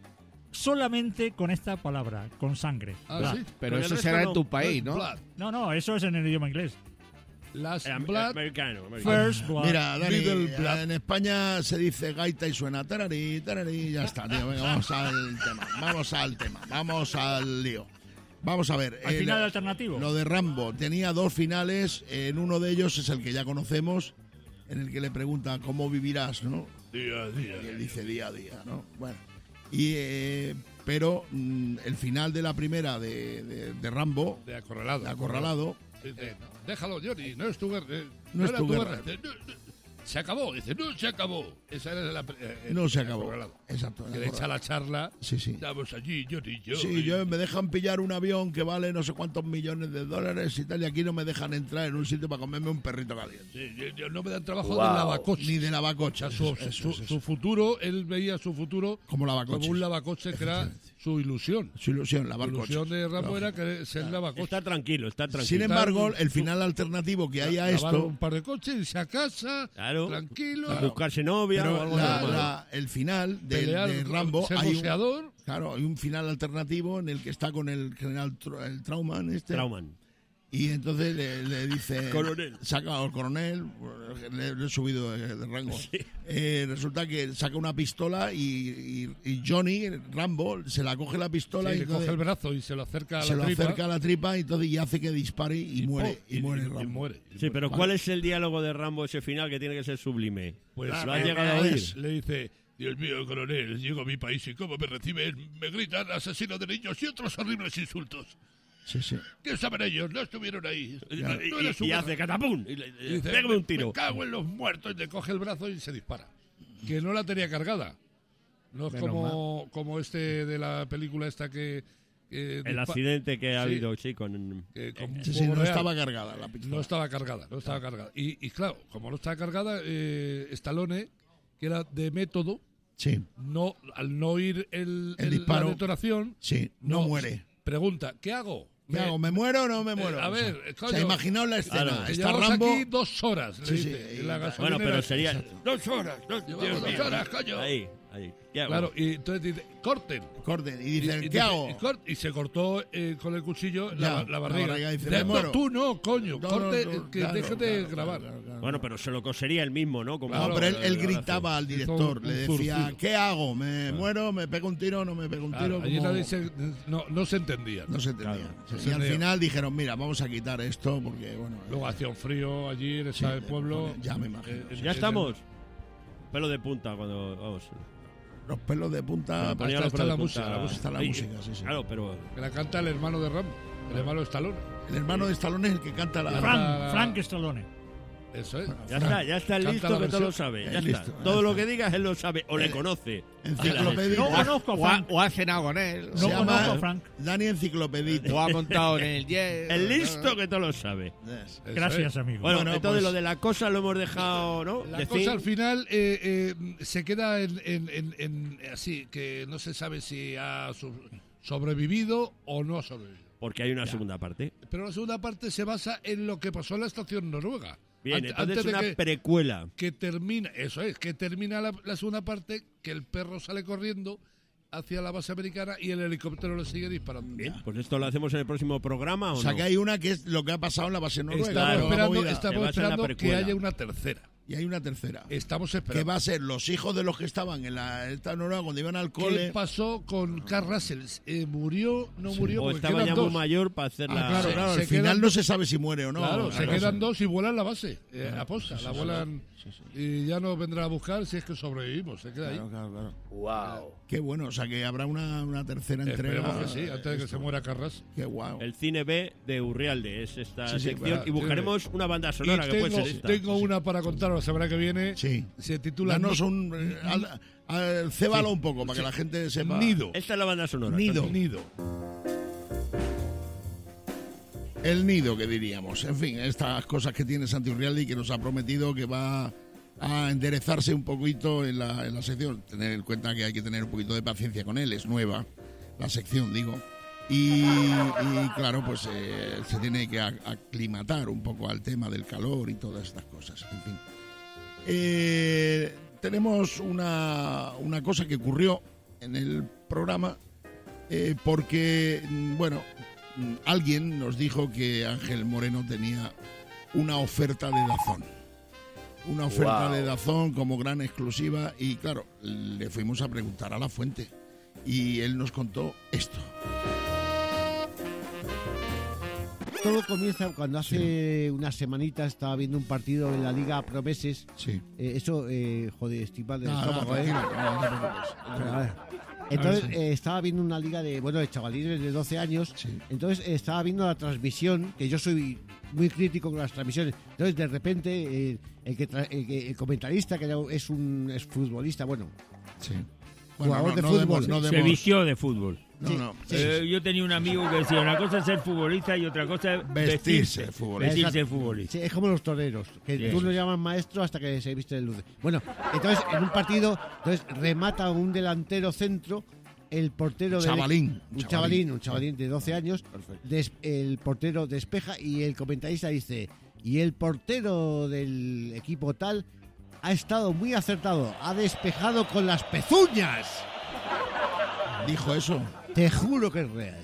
solamente con esta palabra, con sangre. Ah, Blood. sí. Pero Con el eso resto será no. en tu país, First ¿no? Blood. No, no, eso es en el idioma inglés. Last Eh, am- Blood. americano. americano. First Blood. Mira, Dani, Middle Blood. en España se dice gaita y suena tararí, tararí, ya está, tío. Venga, vamos al tema, vamos al tema, vamos al lío. Vamos a ver. Al el- final alternativo. Lo de Rambo tenía dos finales, en uno de ellos es el que ya conocemos, en el que le pregunta cómo vivirás, ¿no? Día a día. Y él dice día a día, ¿no? Bueno, y, eh, pero mm, el final de la primera de, de- de Rambo, De acorralado. de Acorralado, Dice, no, déjalo, Johnny, no es tu guerra. eh, No es era tu tu guerra. guerra. Dice, "No, no". Se acabó, dice, no se acabó. Esa era la. eh, eh, no se el acabó. acorralado. Exacto. Que le echa la charla. Sí, sí. Estamos allí, Johnny y yo. Sí, y- yo me dejan pillar un avión que vale no sé cuántos millones de dólares y tal, y aquí no me dejan entrar en un sitio para comerme un perrito caliente. Sí, yo- yo no me dan trabajo Wow. de lavacoche. Ni de O lavacoche. sea, su, Eso, su- eso, eso. su futuro, él veía su futuro Como lavacoches. como un lavacoche que era su ilusión. Su ilusión, La lavar ilusión coches. de Rambo Lógico. era que ser lavacoche. Está tranquilo, está tranquilo. Sin embargo, Está- el final alternativo que hay a Lavar esto, un par de coches, irse a casa, Claro. tranquilo, A buscarse novia o pero algo la- normal. la- el final del- pelear, de Rambo, ser hay un, boxeador. claro, hay un final alternativo en el que está con el general Tr- el Trauman este, Trauman. y entonces le, le dice Coronel. saca al coronel, le, le he subido de, de rango. Eh, resulta que saca una pistola y, y- y Johnny Rambo se la coge la pistola Sí, y le coge entonces el brazo y se lo acerca a se la lo tripa. acerca a la tripa y entonces y hace que dispare y, y muere ¡pum! y, muere y Rambo. muere. Sí, pero ¿cuál es el diálogo de Rambo ese final que tiene que ser sublime? Pues ¿Lo has eh, llegado a eh, oír? es- Le dice, Dios mío, coronel, llego a mi país y cómo me reciben, me gritan asesino de niños y otros horribles insultos. Sí, sí. ¿Qué saben ellos? No estuvieron ahí. Y, No, no era y- su y guerra. hace catapum. Y le, Y dice, pégame me, un tiro. me cago en los muertos y le coge el brazo y se dispara. Que no la tenía cargada. No es Menos como, como este de la película esta que... que El dispa- accidente que ha Sí. habido, sí, con... que con Sí, sí, fuego no real. estaba cargada la pistola. No estaba cargada, no estaba cargada. Y, y claro, como no estaba cargada, eh, Stallone, que era de método, Sí, no, al no oír el, El el- disparo. la detonación, sí, no, muere. Pregunta, ¿qué hago? ¿Qué hago? ¿Me muero o no me Eh, muero? a O sea, ver, o sea, coño. imaginaos la escena. Claro. Está Llevamos Rambo. aquí dos horas, le Sí, sí, dice, y- en la Bueno, gasolinera. pero sería... Exacto. Dos horas. Dos, Llevamos Dios dos mío. horas, coño. Ahí, ahí. ¿Qué hago? Claro, y entonces dice, corten. Corten. Y dicen, Y- y ¿qué dice, hago? y, cort- y se cortó eh, con el cuchillo Ya, la, la la barriga. barriga, dice, Dice, me "No, muero". tú no, coño, No, corte, no, no, que claro, déjate claro, grabar. claro, claro. Bueno, pero se lo cosería él mismo, ¿no? Como No, Claro, pero él, él lo hace. gritaba al Hizo director, un- le un decía, zurcido. ¿qué hago? ¿Me muero? ¿Me pego un tiro? ¿No me pego un Claro, tiro? allí Como- nadie se- no, no se entendía. No se entendía. Claro, Sí, no se y al entendía. final dijeron, mira, vamos a quitar esto porque, bueno... Luego eh, hacía un frío allí en sí, ese pueblo. ya me imagino. Eh, Ya estamos. Pelo de punta cuando... Vamos. los pelos de punta... Ponía está- los está pelos la de música, punta. la música. está la Ahí, música, sí, sí. Claro, pero... Que la canta el hermano de Rambo, el hermano de Stallone. El hermano de Stallone es el que canta la... Frank, Ah. Frank Stallone. Eso es. Ya está, ya está Canta listo la que todo lo versión. sabe. Eh, Ya listo, está. ya Todo lo está. que digas él lo sabe o le Eh, conoce. Enciclopédico. No conozco a O ha, Frank. o ha cenado con él. No Se conozco llama a Frank. Dani Enciclopedito. O ha montado en el jet. El listo que todo lo sabe. Yes. Eso Gracias, es. amigo. Bueno, Bueno, entonces pues- lo de la cosa lo hemos dejado, ¿no? La Decir- cosa al final eh, eh, se queda en, en- en- en- así, que no se sabe si ha so- sobrevivido o no ha sobrevivido. Porque hay una segunda parte. Pero la segunda parte se basa en lo que pasó en la estación noruega. Bien, Ante- entonces antes de una que, precuela. que termina, eso es, que termina la, la segunda parte, que el perro sale corriendo hacia la base americana y el helicóptero le sigue disparando. Bien, pues esto lo hacemos en el próximo programa o O sea no. que hay una que es lo que ha pasado en la base noruega. Estamos pero la esperando, movida. estamos Se basa en la esperando que precuela. haya una tercera. Y hay una tercera. Estamos Que esperando. va a ser los hijos de los que estaban en la esta Noruega cuando iban al ¿Qué cole. pasó con Carl Russell? Eh, ¿Murió? ¿No murió? O Porque estaba quedan ya dos. muy mayor para hacer Ah, la... claro, se- claro. se Al final quedan- no se sabe si muere o no. Claro, se Claro, quedan sí. dos y vuelan la base. Eh, aposta, la vuelan y ya nos vendrá a buscar si es que sobrevivimos. Se queda ahí. Claro, claro, claro. Wow. Qué bueno, o sea que habrá una, una tercera entrega. Esperemos que sí, antes de que se muera Carl Russell. Qué guau. El cine B de Urrialde es esta Sí, sí, sección verdad, y buscaremos una banda sonora Y que puede tengo, ser esta. tengo una para contar la semana que viene. Sí. Se titula Danos Ni- un. eh, al- al- cébalo Sí. un poco para que la gente sepa. Nido. Esta es la banda sonora. Nido. Nido. El nido, que diríamos. En fin, estas cosas que tiene Santi Urrialde y que nos ha prometido que va a enderezarse un poquito en la, en la sección. Tener en cuenta que hay que tener un poquito de paciencia con él, es nueva la sección, digo. Y, y, claro, pues eh, se tiene que a- aclimatar un poco al tema del calor y todas estas cosas. En fin. Eh, tenemos una, una cosa que ocurrió en el programa eh, porque, mm, bueno, mm, alguien nos dijo que Ángel Moreno tenía una oferta de Dazón. Una oferta Wow. de Dazón como gran exclusiva y, claro, le fuimos a preguntar a la fuente y él nos contó esto. Todo comienza cuando hace unas semanitas estaba viendo un partido en la Liga Promeses. Sí. Eh, eso, eh, joder, estoy mal del No, no, estómago, ¿eh? tranquilo, no, no te preocupes. A ver. Entonces A ver, sí. eh, estaba viendo una liga de, bueno, de chavalines de doce años. Sí. Entonces eh, estaba viendo la transmisión, que yo soy muy crítico con las transmisiones. Entonces de repente eh, el, que tra- el, que- el comentarista, que era- es un es futbolista, bueno, Sí. Jugador de no fútbol. demos- no Se demos- vistió de fútbol. No, Sí, no. sí. Eh, yo tenía un amigo que decía, una cosa es ser futbolista y otra cosa es Vestirse vestirse. futbolista. Vestirse Exacto. futbolista. Sí, es como los toreros, que Sí. tú lo llamas maestro hasta que se viste de luz. Bueno, entonces en un partido, entonces remata un delantero centro, el portero del- Chavalín, un chavalín. chavalín, un chavalín de doce años, des- el portero despeja y el comentarista dice, y el portero del equipo tal ha estado muy acertado, ha despejado con las pezuñas. Dijo eso. Te juro que es real.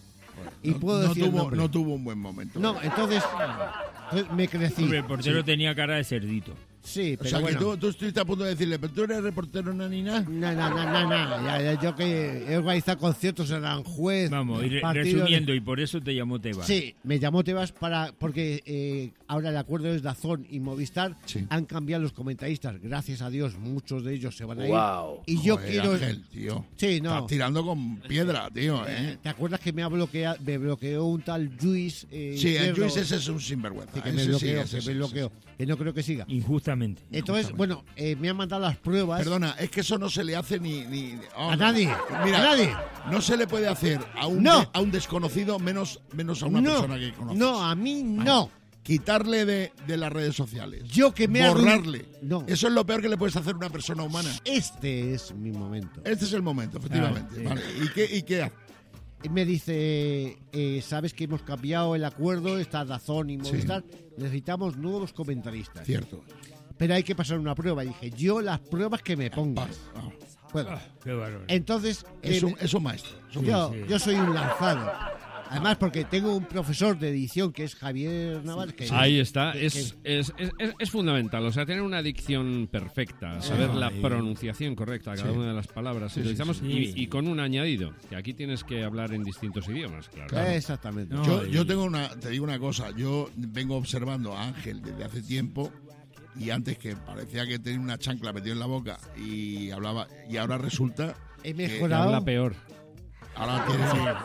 Y No- puedo no decir el tuvo, nombre. no tuvo un buen momento. No, entonces, entonces me crecí. Hombre, el portero Sí. tenía cara de cerdito. Sí, O pero sea, bueno. que tú, tú estuviste a punto de decirle, pero tú eres reportero no ni nada. No, no, no, no, no. Ya, ya, yo que he organizado conciertos en Aranjuez. Vamos, y re- partidos de- resumiendo, y por eso te llamó Tebas. Sí, me llamó Tebas para porque eh, ahora el acuerdo es Dazón y Movistar. Sí. Han cambiado los comentaristas. Gracias a Dios, muchos de ellos se van a ir. Wow. Y yo Joder, quiero. Ángel, tío. Sí, no. Estás tirando con piedra, tío, ¿eh? ¿Te acuerdas que me, ha bloquea- me bloqueó un tal Luis? Eh, Sí, el Izquierdo? Luis ese es un sinvergüenza. Sí, que me Ese sí, bloqueó, ese que sí, me ese bloqueó. sí. Que no creo que siga. Injustamente. Entonces, bueno, eh, me han mandado las pruebas. Perdona, es que eso no se le hace ni... ni oh, A nadie, Mira, a nadie. No se le puede hacer a un, No. de- a un desconocido menos, menos a una no, persona que conoces. no, a mí no. Quitarle de, de las redes sociales. Yo que me hago- Borrarle. No. Eso es lo peor que le puedes hacer a una persona humana. Este es mi momento. Este es el momento, efectivamente. Ah, sí. Vale. ¿Y qué, y qué hace? Y me dice, eh, sabes que hemos cambiado el acuerdo, está Dazón y Movistar, necesitamos nuevos comentaristas. Cierto. Pero hay que pasar una prueba. Y dije, yo las pruebas que me pongas. Ah, Bueno, Qué bárbaro. entonces, es, eh, un, es un maestro. es un yo, sí. yo soy un lanzado. Además, porque tengo un profesor de edición que es Javier Naval. Que, Ahí está, que- es, es, es, es- es fundamental, o sea, tener una dicción perfecta, saber la Ay. pronunciación correcta de cada Sí. una de las palabras que Sí, sí, utilizamos sí, y, sí. y con un añadido, que aquí tienes que hablar en distintos idiomas, claro. Claro. Exactamente. No, Yo, y- yo tengo una, te digo una cosa, yo vengo observando a Ángel desde hace tiempo y antes que parecía que tenía una chancla metida en la boca y hablaba y ahora resulta He que mejorado. Habla peor. ahora tiene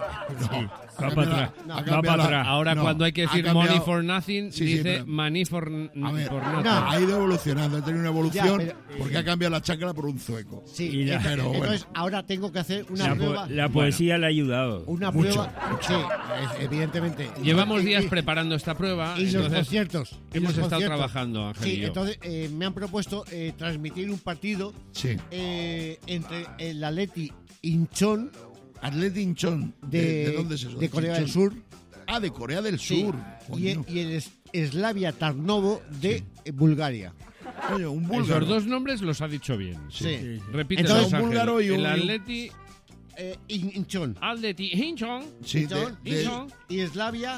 no, ha Va cambiado para la- atrás. ha Va cambiado para la- atrás. Ahora no, cuando hay que ha decir cambiado- money for nothing, Sí, sí, dice pero- money for, n- A ver, for no, nothing. ha ido evolucionando, ha tenido una evolución Ya, pero- porque ha cambiado la chancla por un zueco. Sí, Y la- eh, pero bueno. entonces ahora tengo que hacer una La, po- prueba. la poesía le ha ayudado. Una Mucho, prueba. Sí, es- evidentemente. Llevamos Y- días y- preparando esta prueba, Y los entonces conciertos. y hemos los estado conciertos. trabajando, Ángel Sí, y yo. entonces eh, me han propuesto eh, transmitir un partido Sí. eh, entre el Atleti Incheon Atleti Incheon. de, ¿De, de dónde es eso? de Corea del Incheon. Sur. Ah, de Corea del Sí, Sur. y, Coño. y el Es- Slavia Tarnovo de eh, Bulgaria. Coño, un búlgaro. Esos dos nombres los ha dicho bien. Sí. Sí. Repite Entonces, un búlgaro y un- El Atleti, Eh, In- Incheon. Atleti Hinchon, Sí, de- Incheon de- Incheon. y Slavia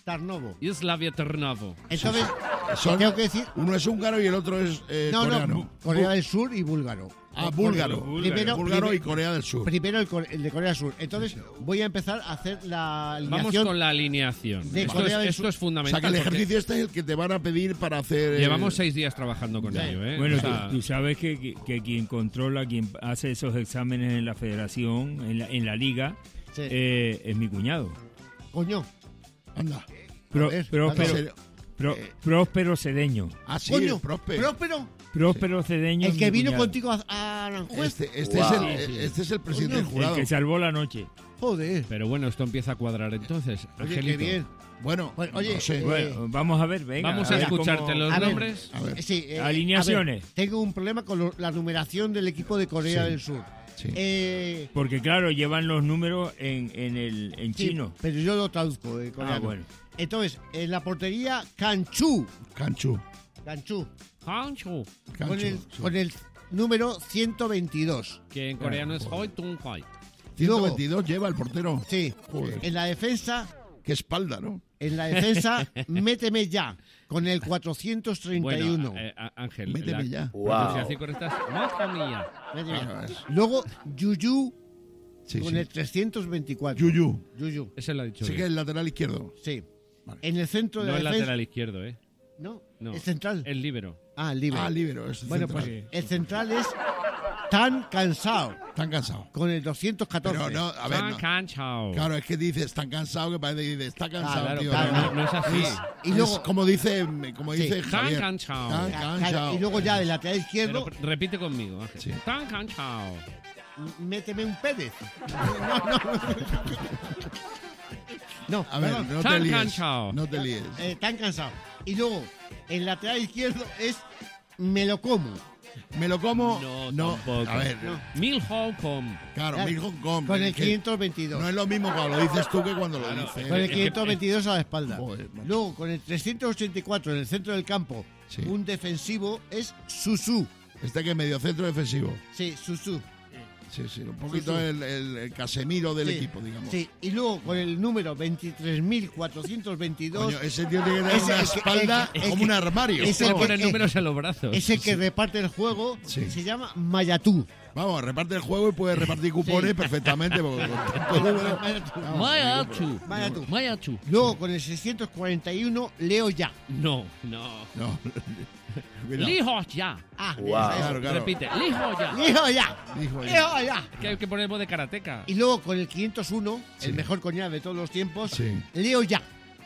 Tarnovo. Yugoslavia Tarnovo. Entonces, Son- tengo que decir... Uno es húngaro y el otro es eh, No, coreano. no, Corea del Sur y búlgaro. Ah, búlgaro. Primero, Búlgaro primer- y Corea del Sur. Primero el, core- el de Corea del Sur. Entonces, voy a empezar a hacer la Vamos alineación. con la alineación. de Esto, Corea es, del esto Sur. es O fundamental. sea, que el porque ejercicio este es el que te van a pedir para hacer... eh, Llevamos seis días trabajando con Sí. ello, ¿eh? Bueno, O sea, tú, tú sabes que, que- que quien controla, quien hace esos exámenes en la federación, en la, en la liga, Sí. eh, es mi cuñado. Coño. Anda. Pro- ver, próspero, ¿en serio? Pro- Eh. Próspero Cedeño. Ah, sí, Coño. Prospe. Próspero. Próspero Cedeño. El es que mi vino cuñado. contigo a, a Aranjuez. Este, este, Wow. es el, Sí, sí. este es el presidente Coño. del jurado. El que salvó la noche. Joder. Pero bueno, esto empieza a cuadrar entonces. Oye, qué Angelito. bien. Bueno, Bueno, oye, no sé. eh, Bueno, vamos a ver, venga. Vamos a ver escucharte cómo- los A ver. nombres. A ver, Sí, eh, Alineaciones. a ver, tengo un problema con lo- la numeración del equipo de Corea Sí. del Sur. sí. Eh, Porque claro, llevan los números en, en, el, en sí, chino. pero yo lo traduzco de coreano. Ah, bueno. Entonces, en la portería, Kanchu. Canchu. Kanchu. Hanchu, Canchu, Con el, sí. con el número ciento veintidós. que en coreano es Hoi Tung Hoi. ciento veintidós lleva el portero. Sí. Joder. En la defensa, Qué espalda, ¿no? en la defensa, méteme ya. Con el cuatrocientos treinta y uno. Bueno, eh, a- Ángel, Méteme la ya. Wow. pronunciación correcta es Mamma mía. Méteme ya. Claro, es. Luego, Yuyu Sí, con sí. el trescientos veinticuatro. Yuyu. Yuyu. Ese lo ha dicho Sí bien. que es el lateral izquierdo. Sí. Vale. En el centro de No la el defensa. lateral izquierdo, ¿eh? No, No. es central. El líbero. Ah, el libre. Ah, libero. Es Bueno, central. pues el central es Tan Cansado Están cansados. con el doscientos catorce. Pero no, a ver, Tan no. can chao. Claro, es que dices, tan cansado que parece que dice, está cansado, Claro, tío. claro, no, no, no es así. Y Es luego, como dice, como Sí. dice Tan Javier. can chao. Tan claro, cansado. y luego ya del lateral izquierdo, Pero repite conmigo, Ángel. Sí. Tan can chao. méteme un Pérez. No, no, no. A ver, perdón. no te Tan líes. cansado. No te líes. Eh, tan cansado. Y luego, el lateral izquierdo es me lo como. ¿Me lo como? No, tampoco. A ver, Mil Hong Kong. claro, Claro, Mil Hong Kong. Con el que quinientos veintidós. No es lo mismo cuando lo dices tú que cuando lo dices. Con el quinientos veintidós a la espalda. Joder, macho. Luego, con el trescientos ochenta y cuatro en el centro del campo, Sí. un defensivo es Susu. Este que es medio centro defensivo. Sí, Susu. Sí, sí, un poquito Sí, sí. El, el- el Casemiro del Sí, equipo, digamos. Sí, y luego con el número veintitrés mil cuatrocientos veintidós Coño, ese tío tiene que tener Ese- una el que- espalda el que- como un armario. ese- Se el Vamos, pone que- números en los brazos. es el que reparte el juego, Sí. se llama Mayatú. vamos, reparte el juego y puede repartir cupones Sí. perfectamente. Porque con tanto número- Mayatú. Mayachu. Mayatú. Mayachu. Luego con el seiscientos cuarenta y uno, Leo Ya. No, no. No. Cuidado. Lijo ya. Ah, Wow. eso. Claro, claro. Repite. Lijo ya. Leo Ya. Dijo ya. Leo Ya. Que hay que poner voz de karateca. Y luego con el quinientos uno, Sí. el mejor coñado de todos los tiempos, Sí. Leo Ya.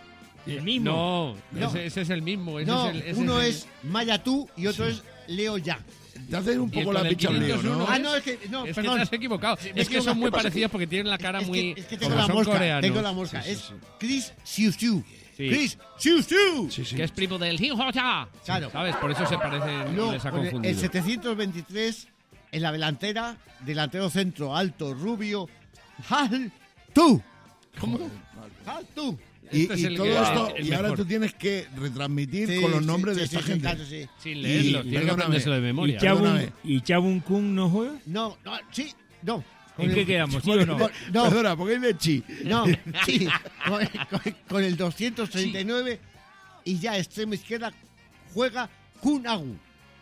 El mismo. No, No. Ese, ese es el mismo. Ese No, es el, ese uno el- es Mayatú y otro es Leo Ya. Te haces un Y el poco la con el picha al lío, quinientos uno, ¿no? Ah, no, es que, no, Es que perdón. te has equivocado. me he Es que son equivocado. muy ¿Qué pasa? parecidos porque tienen la cara Es que- muy. es que tengo como la son mosca, coreanos. tengo la mosca. Sí, sí, es sí. Chris Siu Siu. Sí. Chris Siu Siu. Sí, sí. Que es primo del Lijo ya. Claro. ¿Sabes? Por eso se parecen. Luego, les ha con el, confundido. el setecientos veintitrés, en la delantera, delantero centro, alto, rubio, Hal Tu. ¿Cómo? Hal Tu. Y, Este es y el todo que- esto, el y ahora mejor. tú tienes que retransmitir Sí, con los sí, nombres sí, de sí, esta sí, gente. claro, sí. Sin leerlo. Y- Tiene que perdóname. aprendérselo de ¿Y memoria. Chavo- Chabun, Perdóname. ¿Y Chabun Kun no juega? No, no, sí, no. Con ¿En el- qué quedamos? ¿Sí o no? con- no, Perdona, porque es de chi. no, sí, con, con- con el doscientos treinta y nueve y ya extremo izquierda juega Kunagu.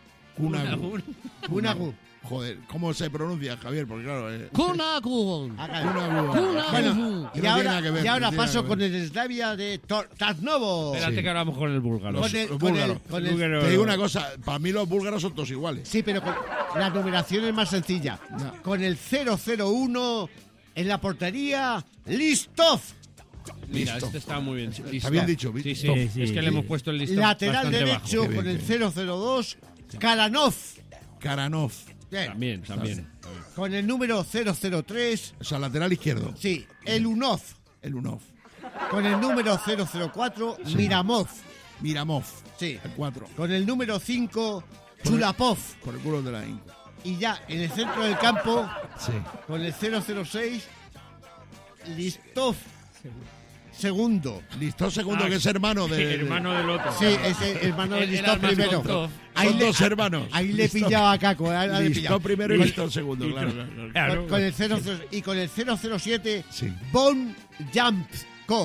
Kunagu. Kunagu. Joder, ¿cómo se pronuncia, Javier? Porque claro, eh, Kunagu. Haga- Kunagu. Bueno, Que y no tiene ahora, nada que ver, y ahora no tiene paso nada que con ver. el Slavia de Tor- Tarnovo. Espérate Sí. que hablamos con el búlgaro. Con el, los con el- búlgaros. con el- Búlgaro. Te digo una cosa, para mí los búlgaros son todos iguales. sí, pero con la numeración es más sencilla. No. Con el cero cero uno en la portería, Listov. Mira, Listo. este está muy bien. Está bien dicho, Sí, ¿viste? sí. Sí, sí, es que le sí. hemos puesto el listón Lateral bastante derecho bajo. Qué con bien, el qué cero cero dos, Karanov. Karanov. Bien. También, también. Con el número cero cero tres, O sea, lateral izquierdo. sí, el Unov. El Unov. Con el número cero cero cuatro, Miramov. Miramov. Sí. El cuatro. Con el número cinco, Chulapov. Por el culo de la Inca. Y ya en el centro del campo, Sí. con el cero cero seis, Listov. Segundo. Listo, segundo, Ah, que es hermano de. Hermano del otro. Sí, es el hermano de Él Listov era más primero. tonto. Ahí Son le- dos hermanos. Ahí le he Listo. pillado a Caco. ahí le he Listo pillado. primero y Con- listo segundo, claro. claro, claro. Claro. Con, con el cero cero y con el cero cero siete, Sí. Bon Jampkov.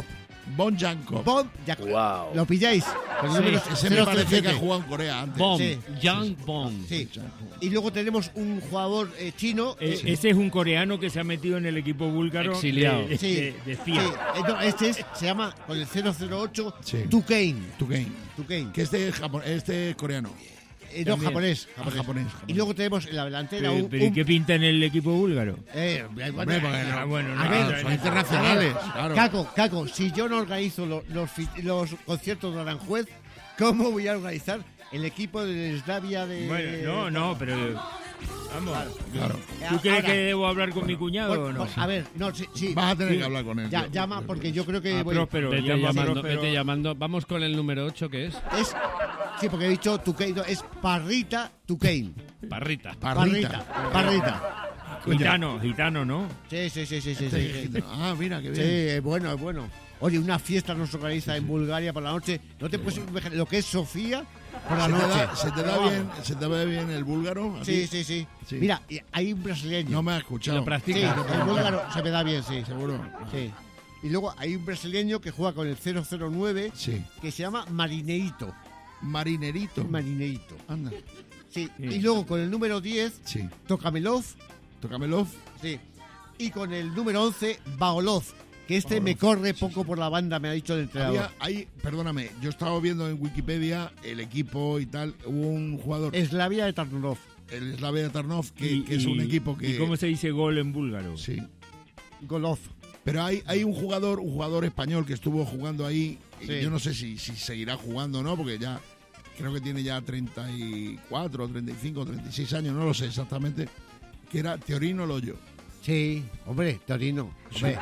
Bon Jankov. Bon Jankov. Wow. ¿Lo pilláis? Con el Sí, número Ese me cero cero parece que siete. ha jugado en Corea antes. Bomb, Sí. Young Bomb. Sí. Y luego tenemos un jugador eh, chino. Eh, eh, Ese es un coreano que se ha metido en el equipo búlgaro Exiliado. de, sí, de, de espía. sí. Eh, no, este es, se llama con el cero cero ocho Sí. Tukein. Tukein. Tukein. Que este es japo- este es coreano. Eh, no, También. japonés. Ah, japonés. japonés, japonés. Y luego tenemos en la delantera Pero, un. pero ¿y un- qué pinta en el equipo búlgaro? eh, Hombre, porque Ah, no- bueno, a no, ver, no, son no. internacionales, A ver, claro. Caco, Caco, si yo no organizo lo- los, fi- los conciertos de Aranjuez, ¿cómo voy a organizar el equipo de Slavia de. Bueno, no, no, pero... Vamos, Claro. Eh, ¿tú crees ahora, que debo hablar con mi cuñado por- o no? por- a ver, no, sí. sí. Vas a tener Sí. que hablar con él. Ya, yo- llama, yo- porque yo creo que. Ah, voy- Próspero, Vete llama a llamando, Próspero. vete llamando. Vamos con el número ocho, que es Es. Sí, porque he dicho Tukein, no, es Parrita Tukein. Parrita. Parrita. Parrita. Parrita. Gitano, gitano, ¿no? Sí, sí, sí, sí, sí. Este- sí, sí. Ah, mira, qué Sí, bien. es bueno, es bueno. Oye, una fiesta nos organiza en Bulgaria por la noche. ¿No te puedes imaginar lo que es Sofía por la ¿Se te, noche? da, se te da Vamos. bien, ¿Se te ve bien el búlgaro? ¿A Sí, ti? sí, sí, Sí. Mira, y hay un brasileño. No me has escuchado. Lo practica. Sí, Practica. el búlgaro se me da bien, sí. ¿Seguro? Sí. Y luego hay un brasileño que juega con el cero cero nueve Sí. que se llama Marineito. Marinerito. Marineito. Anda. Sí. Sí. Y luego con el número diez, Sí. Tokamelov. Tócamelo. Sí. Y con el número once, Baolov. Que este Baolov, me corre poco por la banda, me ha dicho el entrenador. Había, hay, perdóname, yo estaba viendo en Wikipedia el equipo y tal. Hubo un jugador, Slavia de Tarnov. el Slavia Tarnov, que, Y- que es un y- equipo que. ¿Y cómo se dice gol en búlgaro? Sí. Golov. Pero hay, hay un jugador, un jugador español que estuvo jugando ahí. Y Sí. yo no sé si, si seguirá jugando o no, porque ya creo que tiene ya treinta y cuatro, treinta y cinco, treinta y seis años, no lo sé exactamente. Que era Teorino Loyo. Sí, hombre, Torino. Hombre,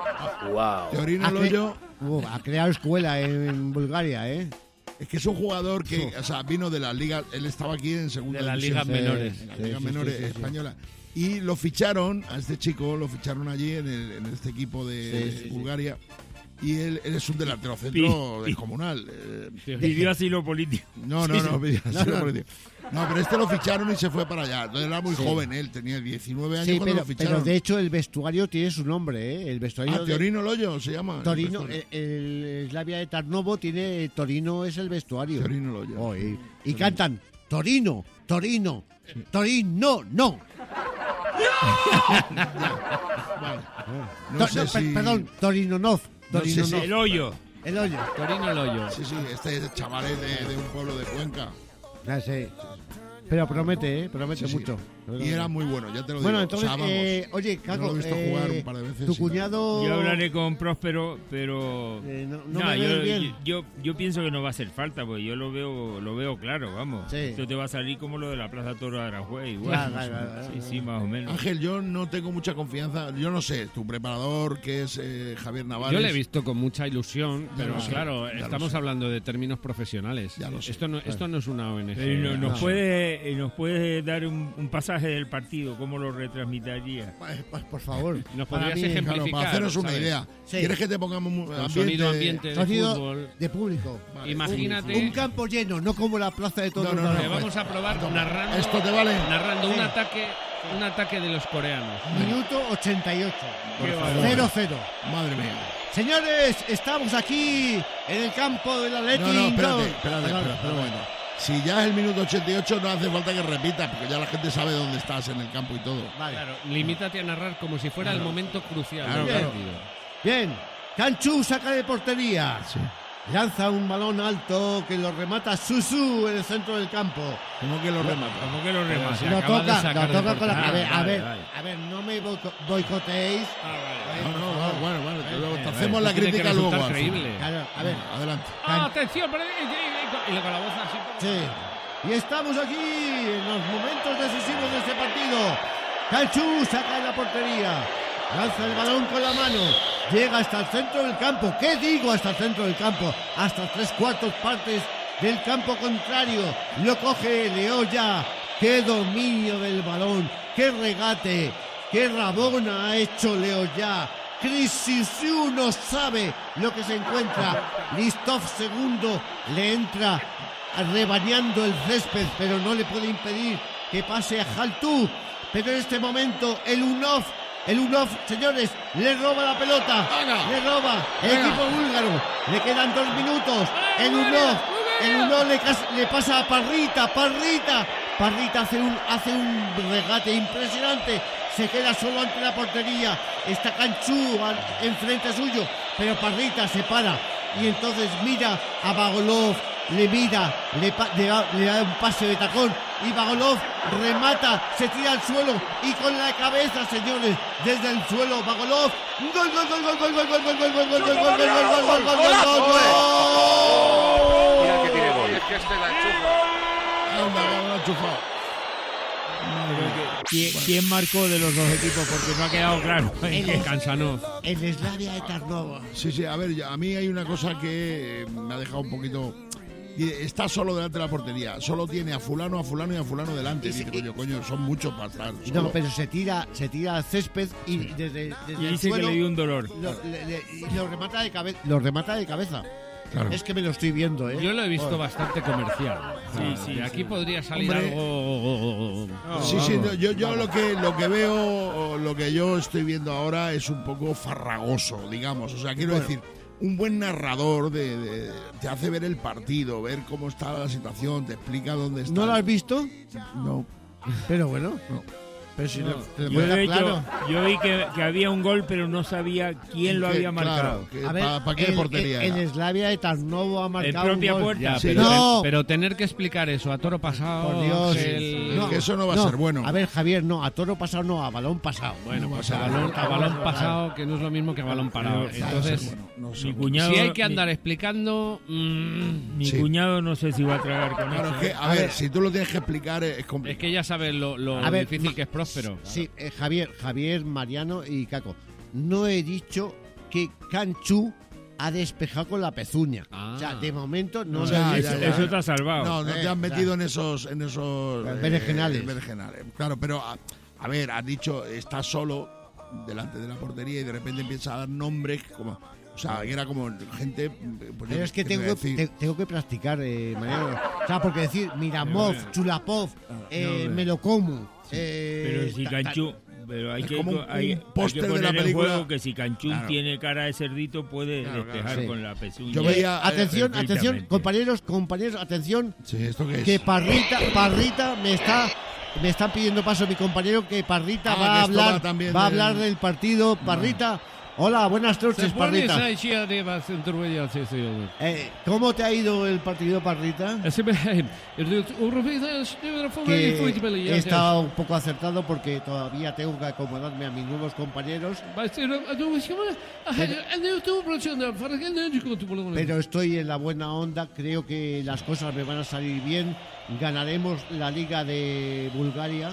Wow. Teorino ¿A qué? Loyo uh, ha creado escuela en, en Bulgaria, ¿eh? es que es un jugador que, o sea, vino de las ligas, él estaba aquí en segunda De las división. ligas menores. En las Sí, ligas sí, menores sí, sí, sí. españolas. Y lo ficharon, a este chico, lo ficharon allí en, el- en este equipo de, Sí, de sí, sí. Bulgaria. Y él, él es un delantero centro Pi- descomunal. Eh, Pidió asilo político. no, no, Sí, no, sí. no, No, no. no, pero este lo ficharon y se fue para allá. Entonces era muy Sí. joven él, tenía diecinueve años Sí, cuando pero, lo ficharon. pero de hecho el vestuario tiene su nombre, ¿eh? El vestuario ah, de Teorino Loyo se llama. el Torino, vestuario. el, el Slavia de Tarnovo tiene Torino es el vestuario. Teorino Loyo. Oh, y, y cantan Torino, Torino, Torino, no. Vale. No To- sé no, per- si... Perdón, Torino no. No Torino sé si- no. El hoyo. El hoyo. Torino Loyo. Sí, sí, este chaval es de, de un pueblo de Cuenca. Ya sé. Pero promete, ¿eh? Promete Sí, sí. mucho. Y era muy bueno, ya te lo digo. Bueno, O entonces, sea, vamos, eh, oye, yo Caco, lo he visto eh, jugar un par de veces. tu y- cuñado... Yo hablaré con Próspero, pero... Eh, no no Nah, me yo, ves bien. yo, yo pienso que no va a hacer falta, porque yo lo veo lo veo claro, vamos. Sí. Esto te va a salir como lo de la Plaza Toro de Aranjuez, igual. Claro, claro, claro, sí, sí, más o menos. Ángel, yo no tengo mucha confianza. Yo no sé, tu preparador, que es eh, Javier Navales. Yo le he visto con mucha ilusión, pero lo sé, claro, ya lo estamos sé. hablando de términos profesionales. Ya lo sé. Esto no, esto no es una O N G. Pero no- nos, no. puede, eh, nos puede dar un, un pasaje del partido, cómo lo retransmitiría. Pues, pues, por favor. ¿Nos para podrías mí, ejemplar? Claro, para haceros una ¿sabes? idea. Sí. ¿Quieres que te pongamos mu- Con ambiente? sonido ambiente de Sonido fútbol. de público. Imagínate Un campo lleno, no como la plaza de todos No, no, los no, que Aranjuez. vamos a probar narrando, ¿Esto te vale? narrando un Sí. ataque, un ataque de los coreanos. Minuto ochenta y ocho. Qué cero cero. Madre mía. Señores, estamos aquí en el campo del Atlético. No, no, espérate, espérate, Perdón, espérate, espera un momento. Si ya es el minuto ochenta y ocho, no hace falta que repitas, porque ya la gente sabe dónde estás en el campo y todo. Vale. Claro, limítate a narrar como si fuera el momento crucial Claro, del claro. partido. Bien. Canchu saca de portería. Sí. Lanza un balón alto que lo remata Susu en el centro del campo. ¿Cómo que lo remata? ¿Cómo que lo remata? Se Lo acaba de toca, sacar lo de toca con la. A portería. ver, a Vale, ver, vale. a ver, no me boico- boicoteéis. No, no, no, bueno, bueno, te, luego- te hacemos la Esto tiene que crítica luego. resultar al final. creíble. Claro, a ver. Adelante. ¡Ah, atención! pero- y- y- y- y con la voz así. Sí. Y estamos aquí en los momentos decisivos de este partido. Canchu saca de la portería. Lanza el balón con la mano. Llega hasta el centro del campo. ¿Qué digo hasta el centro del campo? Hasta tres cuartos partes del campo contrario. Lo coge Leoya. ¡Qué dominio del balón! ¡Qué regate! ¡Qué rabona ha hecho Leoya! Crisiu no sabe lo que se encuentra. Listov segundo le entra rebañando el césped, pero no le puede impedir que pase a Jaltú. Pero en este momento el Unov El Ulov, señores, le roba la pelota. Venga. Le roba el Venga. equipo búlgaro. Le quedan dos minutos. El Ulov, el Ulov le, cas- le pasa a Parrita, Parrita. Parrita hace un, hace un regate impresionante. Se queda solo ante la portería. Está Canchú al- enfrente suyo. Pero Parrita se para. Y entonces mira a Bagolov. Le mira, le, pa- le da, le da un pase de tacón. Y Bagolov remata, se tira al suelo. Y con la cabeza, señores, desde el suelo, Bagolov. Gol, gol, gol, gol, gol, gol, gol, gol, gol, gol, gol, gol, gol, gol, gol, gol, gol, gol, gol. Mira que tiene gol. Es que este la enchufa. Anda, que lo ha enchufado. ¿Quién, quién marcó de los dos equipos? Porque no ha quedado claro. El, Cansanov. el Slavia de Tarnovo. Sí, sí, a ver, ya- a mí hay una cosa que eh, me ha dejado un poquito... Y está solo delante de la portería, solo tiene a fulano, a fulano y a fulano delante. Y se- Dice, coño, coño, son muchos para estar. No, solo. pero se tira, se tira al césped y desde, desde Y el dice que suelo le dio un dolor. lo, le- le- y lo remata de cabeza. Lo remata de cabeza. Claro. Es que me lo estoy viendo, ¿eh? Yo lo he visto Joder. bastante comercial. Sí, Ah, sí, de aquí sí. podría salir Hombre. algo. Sí, sí, no, yo, yo lo que lo que veo, o lo que yo estoy viendo ahora es un poco farragoso, digamos. O sea, quiero decir, un buen narrador de, de- te hace ver el partido, ver cómo está la situación, te explica dónde está. ¿No lo has visto? No. Pero bueno. No. Pero si No, lo- te lo yo, deja de hecho, claro. yo vi que, que había un gol, pero no sabía quién lo Que- había marcado. claro, A ver, ¿Para qué el, portería el, era? el Slavia de Tarnovo ha marcado propia un gol. puerta. Ya, Sí. pero, No. pero tener que explicar eso a toro pasado. Por Dios. el- Es que eso no va a ser bueno. A ver, Javier, no, a toro pasado no, a balón pasado. Bueno, pues a va a ser balón, bueno. a balón pasado, que no es lo mismo que a balón parado. Pero, Entonces, Bueno, no sé. Mi cuñado, si hay que andar mi, explicando. mm, mi Sí. cuñado no sé si va a tragar con Claro, eso. es que, a, ver, si tú lo tienes que explicar es es complicado. que ya sabes lo, lo A ver, difícil que es Próspero. Sí, eh, Javier, Javier, Mariano y Caco. No he dicho que Canchú ha despejado con la pezuña. Ah. O sea, de momento no O lo sea, he ya, dicho. ya. Eso te ha salvado. No, no Eh, te has metido ya. en esos en esos eh, Berenjenales. berenjenales. Claro, pero a, a ver, has dicho está solo delante de la portería y de repente empieza a dar nombres como, o sea, que era como gente. Pues, Pero es que ¿qué tengo, te voy a que- decir? te- tengo que practicar, eh, Mariano. O sea, porque decir Miramov, Chulapov, eh, me lo como. eh, Pero si ta- ta- Canchú... Pero hay Es que, como un- hay, hay un póster que de la poner en película. juego que si Canchún Claro. tiene cara de cerdito puede Claro, despejar claro, sí. con la pezuña. Yo eh, veía, eh, atención, eh, atención, perfectamente. compañeros, compañeros, atención, Sí, ¿esto qué es? que Parrita, Parrita me está, me está pidiendo paso mi compañero que Parrita Ah, va a que esto va hablar, también va a de- hablar del partido. Parrita, hola, buenas noches, Parrita. Eh, ¿Cómo te ha ido el partido, Parrita? Que he estado un poco acertado porque todavía tengo que acomodarme a mis nuevos compañeros, pero estoy en la buena onda, creo que las cosas me van a salir bien, ganaremos la Liga de Bulgaria.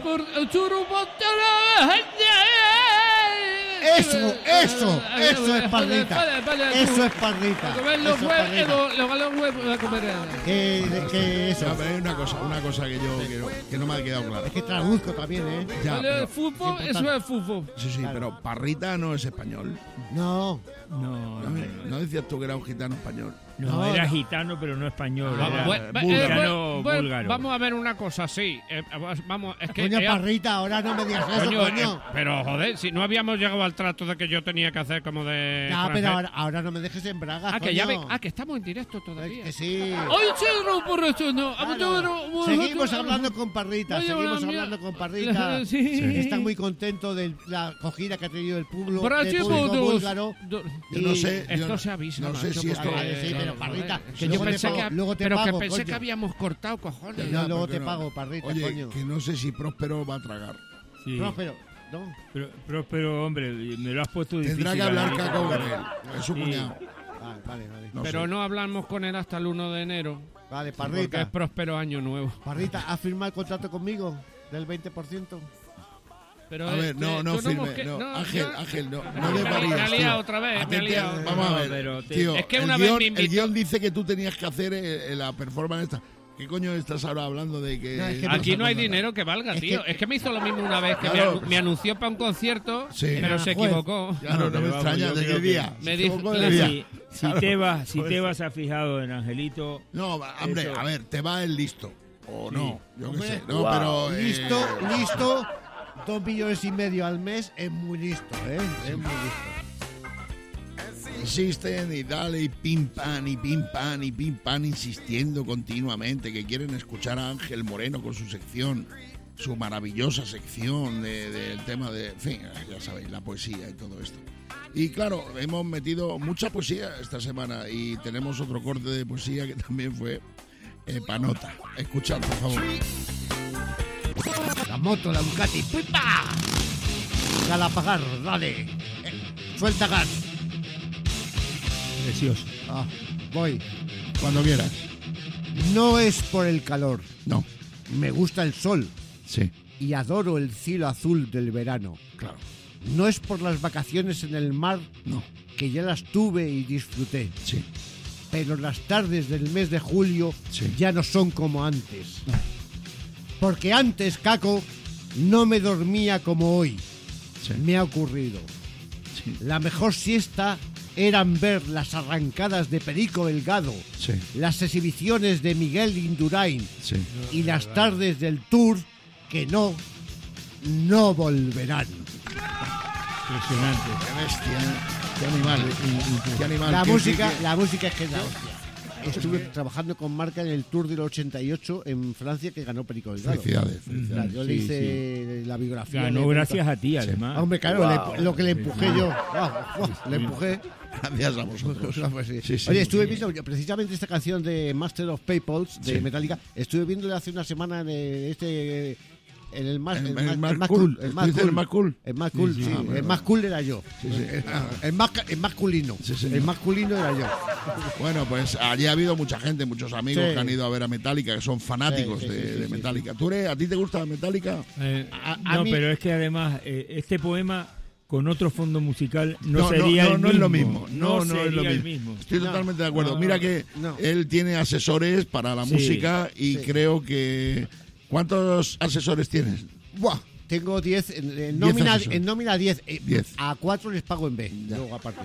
Eso, eso, eso es Parrita, eso es Parrita, eso es Parrita. Que, que eso, No, pero hay una cosa, una cosa que yo quiero, que no me ha quedado clara. es que traduzco también, ¿eh? Ya, pero- Fútbol, eso es fútbol. sí, sí, pero Parrita no es español. No, No, ¿No, no, no. ¿No decías tú que era un gitano español? No, No, era no. gitano, pero no español. Ah, era Bueno, eh, búlgaro, bueno, búlgaro. Vamos a ver una cosa, sí. eh, vamos, es que. coño, eh, Parrita, ahora no me digas eso, coño, coño. eh, pero joder, si no habíamos llegado al trato de que yo tenía que hacer como de. No, pero extranjero. ahora, ahora no me dejes en bragas, Ah, que ya ve, coño. ah, que estamos en directo todavía. Que sí. ¡Ay, churro, por esto no! Claro. Seguimos hablando con Parrita, Oye, seguimos hola, hablando mira. con Parrita. Sí. Está muy contento de la acogida que ha tenido el público, Brasil, del público dos- búlgaro. do- Yo no Y sé. yo Esto no, se avisa, no sé macho, si esto. porque- Vale, sí, pero, eh, Parrita, joder, que que yo luego te pensé pago, que, luego te pero pago, que pensé coño. que habíamos cortado, cojones. Ya, luego ¿por qué te no? pago, Parrita, Oye, coño. que no sé si Próspero va a tragar. Sí. Próspero, no. Pero, pero, pero, hombre, me lo has puesto difícil. Tendrá que hablar Angelito. Caco con él. Es su Sí. cuñado. Vale, vale, vale. No Pero sé. no hablamos con él hasta el uno de enero. Vale, Porque Parrita. es próspero año nuevo. Parrita, ¿has firmado el contrato conmigo del veinte por ciento? Pero A ver, este, no, no tú firme. hemos que- No, no, Ángel, yo- Ángel, no. Me- No me- de me ha varías, liado tío. otra vez, me ha Atente, liado. Vamos a No, ver, pero te- tío. Es que el una vez guión, me el invitó- guión dice que tú tenías que hacer eh, la performance esta. ¿Qué coño estás ahora hablando de que.? No, es que Aquí no hay cosa- dinero que valga, Es tío. que- Es que me hizo lo mismo una vez que me Claro. anu- me anunció para un concierto, Sí. pero se Juez. equivocó. Claro, no, pero me vamos, extraña. yo ¿De qué creo que- día? Me Se dijo- equivocó de la- día. Si, si Claro. Tebas, si Pues- Tebas ha fijado en Angelito, No, va, hombre, Eso. a ver, te va el listo. O no, yo qué Hombre, sé. No, wow. pero. eh, Listo, listo. dos millones y medio al mes es muy listo, ¿eh? Es muy listo. Insisten y dale y pim pam y pim pam y pim pam insistiendo continuamente que quieren escuchar a Ángel Moreno con su sección, su maravillosa sección del de, de tema de, en fin, ya sabéis, la poesía y todo esto. Y claro, hemos metido mucha poesía esta semana y tenemos otro corte de poesía que también fue eh, panota. Escuchad, por favor. La moto, la Ducati, ¡pipa! Galapagar, dale. Eh, suelta gas. Precioso. Ah, voy. Cuando quieras. No es por el calor. No. Me gusta el sol. Sí. Y adoro el cielo azul del verano. Claro. No es por las vacaciones en el mar. No. Que ya las tuve y disfruté. Sí. Pero las tardes del mes de julio sí. ya no son como antes. No. Porque antes, Caco, no me dormía como hoy. Sí. Me ha ocurrido. Sí. La mejor siesta eran ver las arrancadas de Perico Delgado, sí. las exhibiciones de Miguel Indurain sí. y las tardes del Tour que no, no volverán. Impresionante. Qué bestia, qué animal, qué animal. La qué, música, qué, la música es que es la hostia. Estuve trabajando con Marca en el Tour del ochenta y ocho en Francia que ganó Perico Delgado. Felicidades, felicidades. Yo le Sí, hice la biografía. Ganó de- gracias a ti, además. Hombre, claro, Wow. le- lo que le empujé yo. Wow, wow, le empujé. Gracias a vosotros. Pues sí. Sí, sí. Oye, estuve viendo precisamente esta canción de Master of Puppets de Sí. Metallica. Estuve viéndola hace una semana en el, este. En el más, El- el el más, más el más cool. cool. El más ¿Estuviste en el más cool? El más cool, Sí, sí. sí. Ah, bueno, el bueno. más cool era yo. Sí, sí. El, más, el masculino. Sí, señor. El masculino era yo. Bueno, pues allí ha habido mucha gente, muchos amigos Sí. que han ido a ver a Metallica, que son fanáticos Sí, sí, de, sí, sí, de sí, Metallica. ¿Tú eres, a ti te gusta Metallica? Eh, A- a no, mí- pero es que además eh, este poema con otro fondo musical no, No, sería no, el no mismo. es lo mismo. No, no, sería es lo el mismo. mismo. Estoy No, totalmente de acuerdo. no, Mira que no. él tiene asesores para la Sí, música y sí. creo que... ¿Cuántos asesores tienes? Buah, tengo diez. En, en Diez nómina asesores. en nómina diez. Eh, Diez. A cuatro les pago en B. Luego aparte.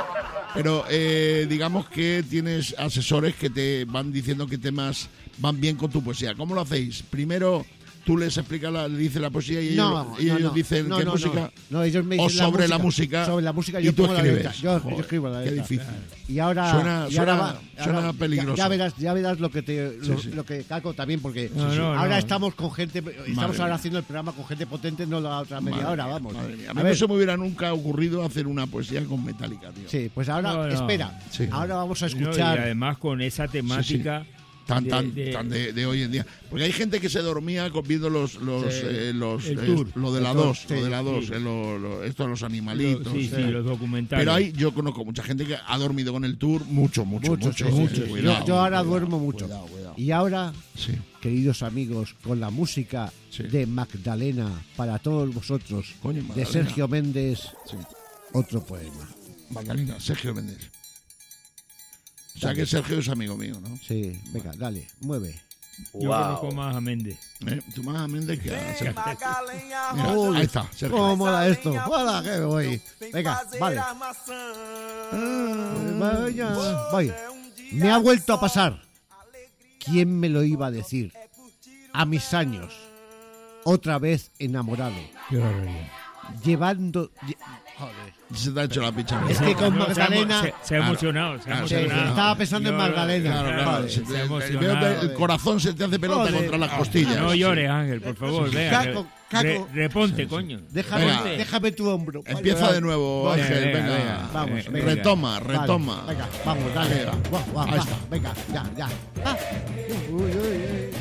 Pero eh, digamos que tienes asesores que te van diciendo qué temas van bien con tu poesía. ¿Cómo lo hacéis? Primero tú les explicas, la, le dices la poesía y No, ellos, y no, ellos no. dicen No, qué no, música. no. No, ellos me o dicen sobre la música. Sobre la música y yo tú pongo la escribes. letra. Yo, yo Joder, escribo la qué letra. difícil. Y ahora, Suena- y ahora suena- va- suena ahora- peligroso. Ya, ya verás, ya verás lo que te, lo, Sí, sí. lo que Caco también, porque No, no, ahora no. estamos con gente, estamos Madre ahora mía. haciendo el programa con gente potente, no la otra media Madre hora, mía, vamos. madre mía. A A mí ver, no se me hubiera nunca ocurrido hacer una poesía con Metallica, tío. sí, pues ahora, No, no. espera, Sí. ahora vamos a No, y escuchar. además con esa temática Tan, de- tan, de- tan de, de hoy en día. Porque hay gente que se dormía con- viendo los, los, Sí. eh, los El eh, tour. lo de la El tour, dos, sí, lo de la dos, sí. eh, lo- lo- esto de los animalitos. sí, sí, eh. los documentales. Pero hay, yo conozco mucha gente que ha dormido con el tour mucho, mucho, Mucho, mucho. sí, sí, mucho. sí. Cuidado, Yo, yo ahora cuidado, duermo mucho. cuidado, cuidado. Y ahora, Sí. queridos amigos, con la música Sí. de Magdalena para todos vosotros, Coño, de Magdalena. Sergio Méndez, Sí. otro poema. Magdalena, Sergio Méndez. O sea que Sergio es amigo mío, ¿no? Sí, venga, dale, mueve. Yo conozco más a Méndez. ¿Eh? Tú más a Méndez que a Sergio. Mira, Uy, ahí está, Sergio. ¿Cómo mola esto? ¡Hola, que voy! Venga, vale. Vaya, vaya. Me ha vuelto a pasar. ¿Quién me lo iba a decir? A mis años. Otra vez enamorado. Qué barbaridad. Llevando... lle- Joder. Se te ha hecho la picha. Es que con No, se ha emo- Magdalena... Se, se ha Claro, emocionado, se ha claro, Sí, emocionado. estaba pensando en Yo- Magdalena. Claro, claro. Joder. Se te- se ha veo emocionado. que el corazón se te hace pelota Joder. contra las costillas. No llores, Ángel, por favor, vea. Caco, re- Caco. re- reponte, coño. Déjame, Venga. déjame tu hombro. Empieza de nuevo, Venga, Ángel, venga, venga. venga. Vamos, Eh, venga. Retoma, Vale, retoma. venga, vamos, dale. Venga. Guau, guau, Ahí va, está. venga, ya, ya. Ah. Uy, uy, uy.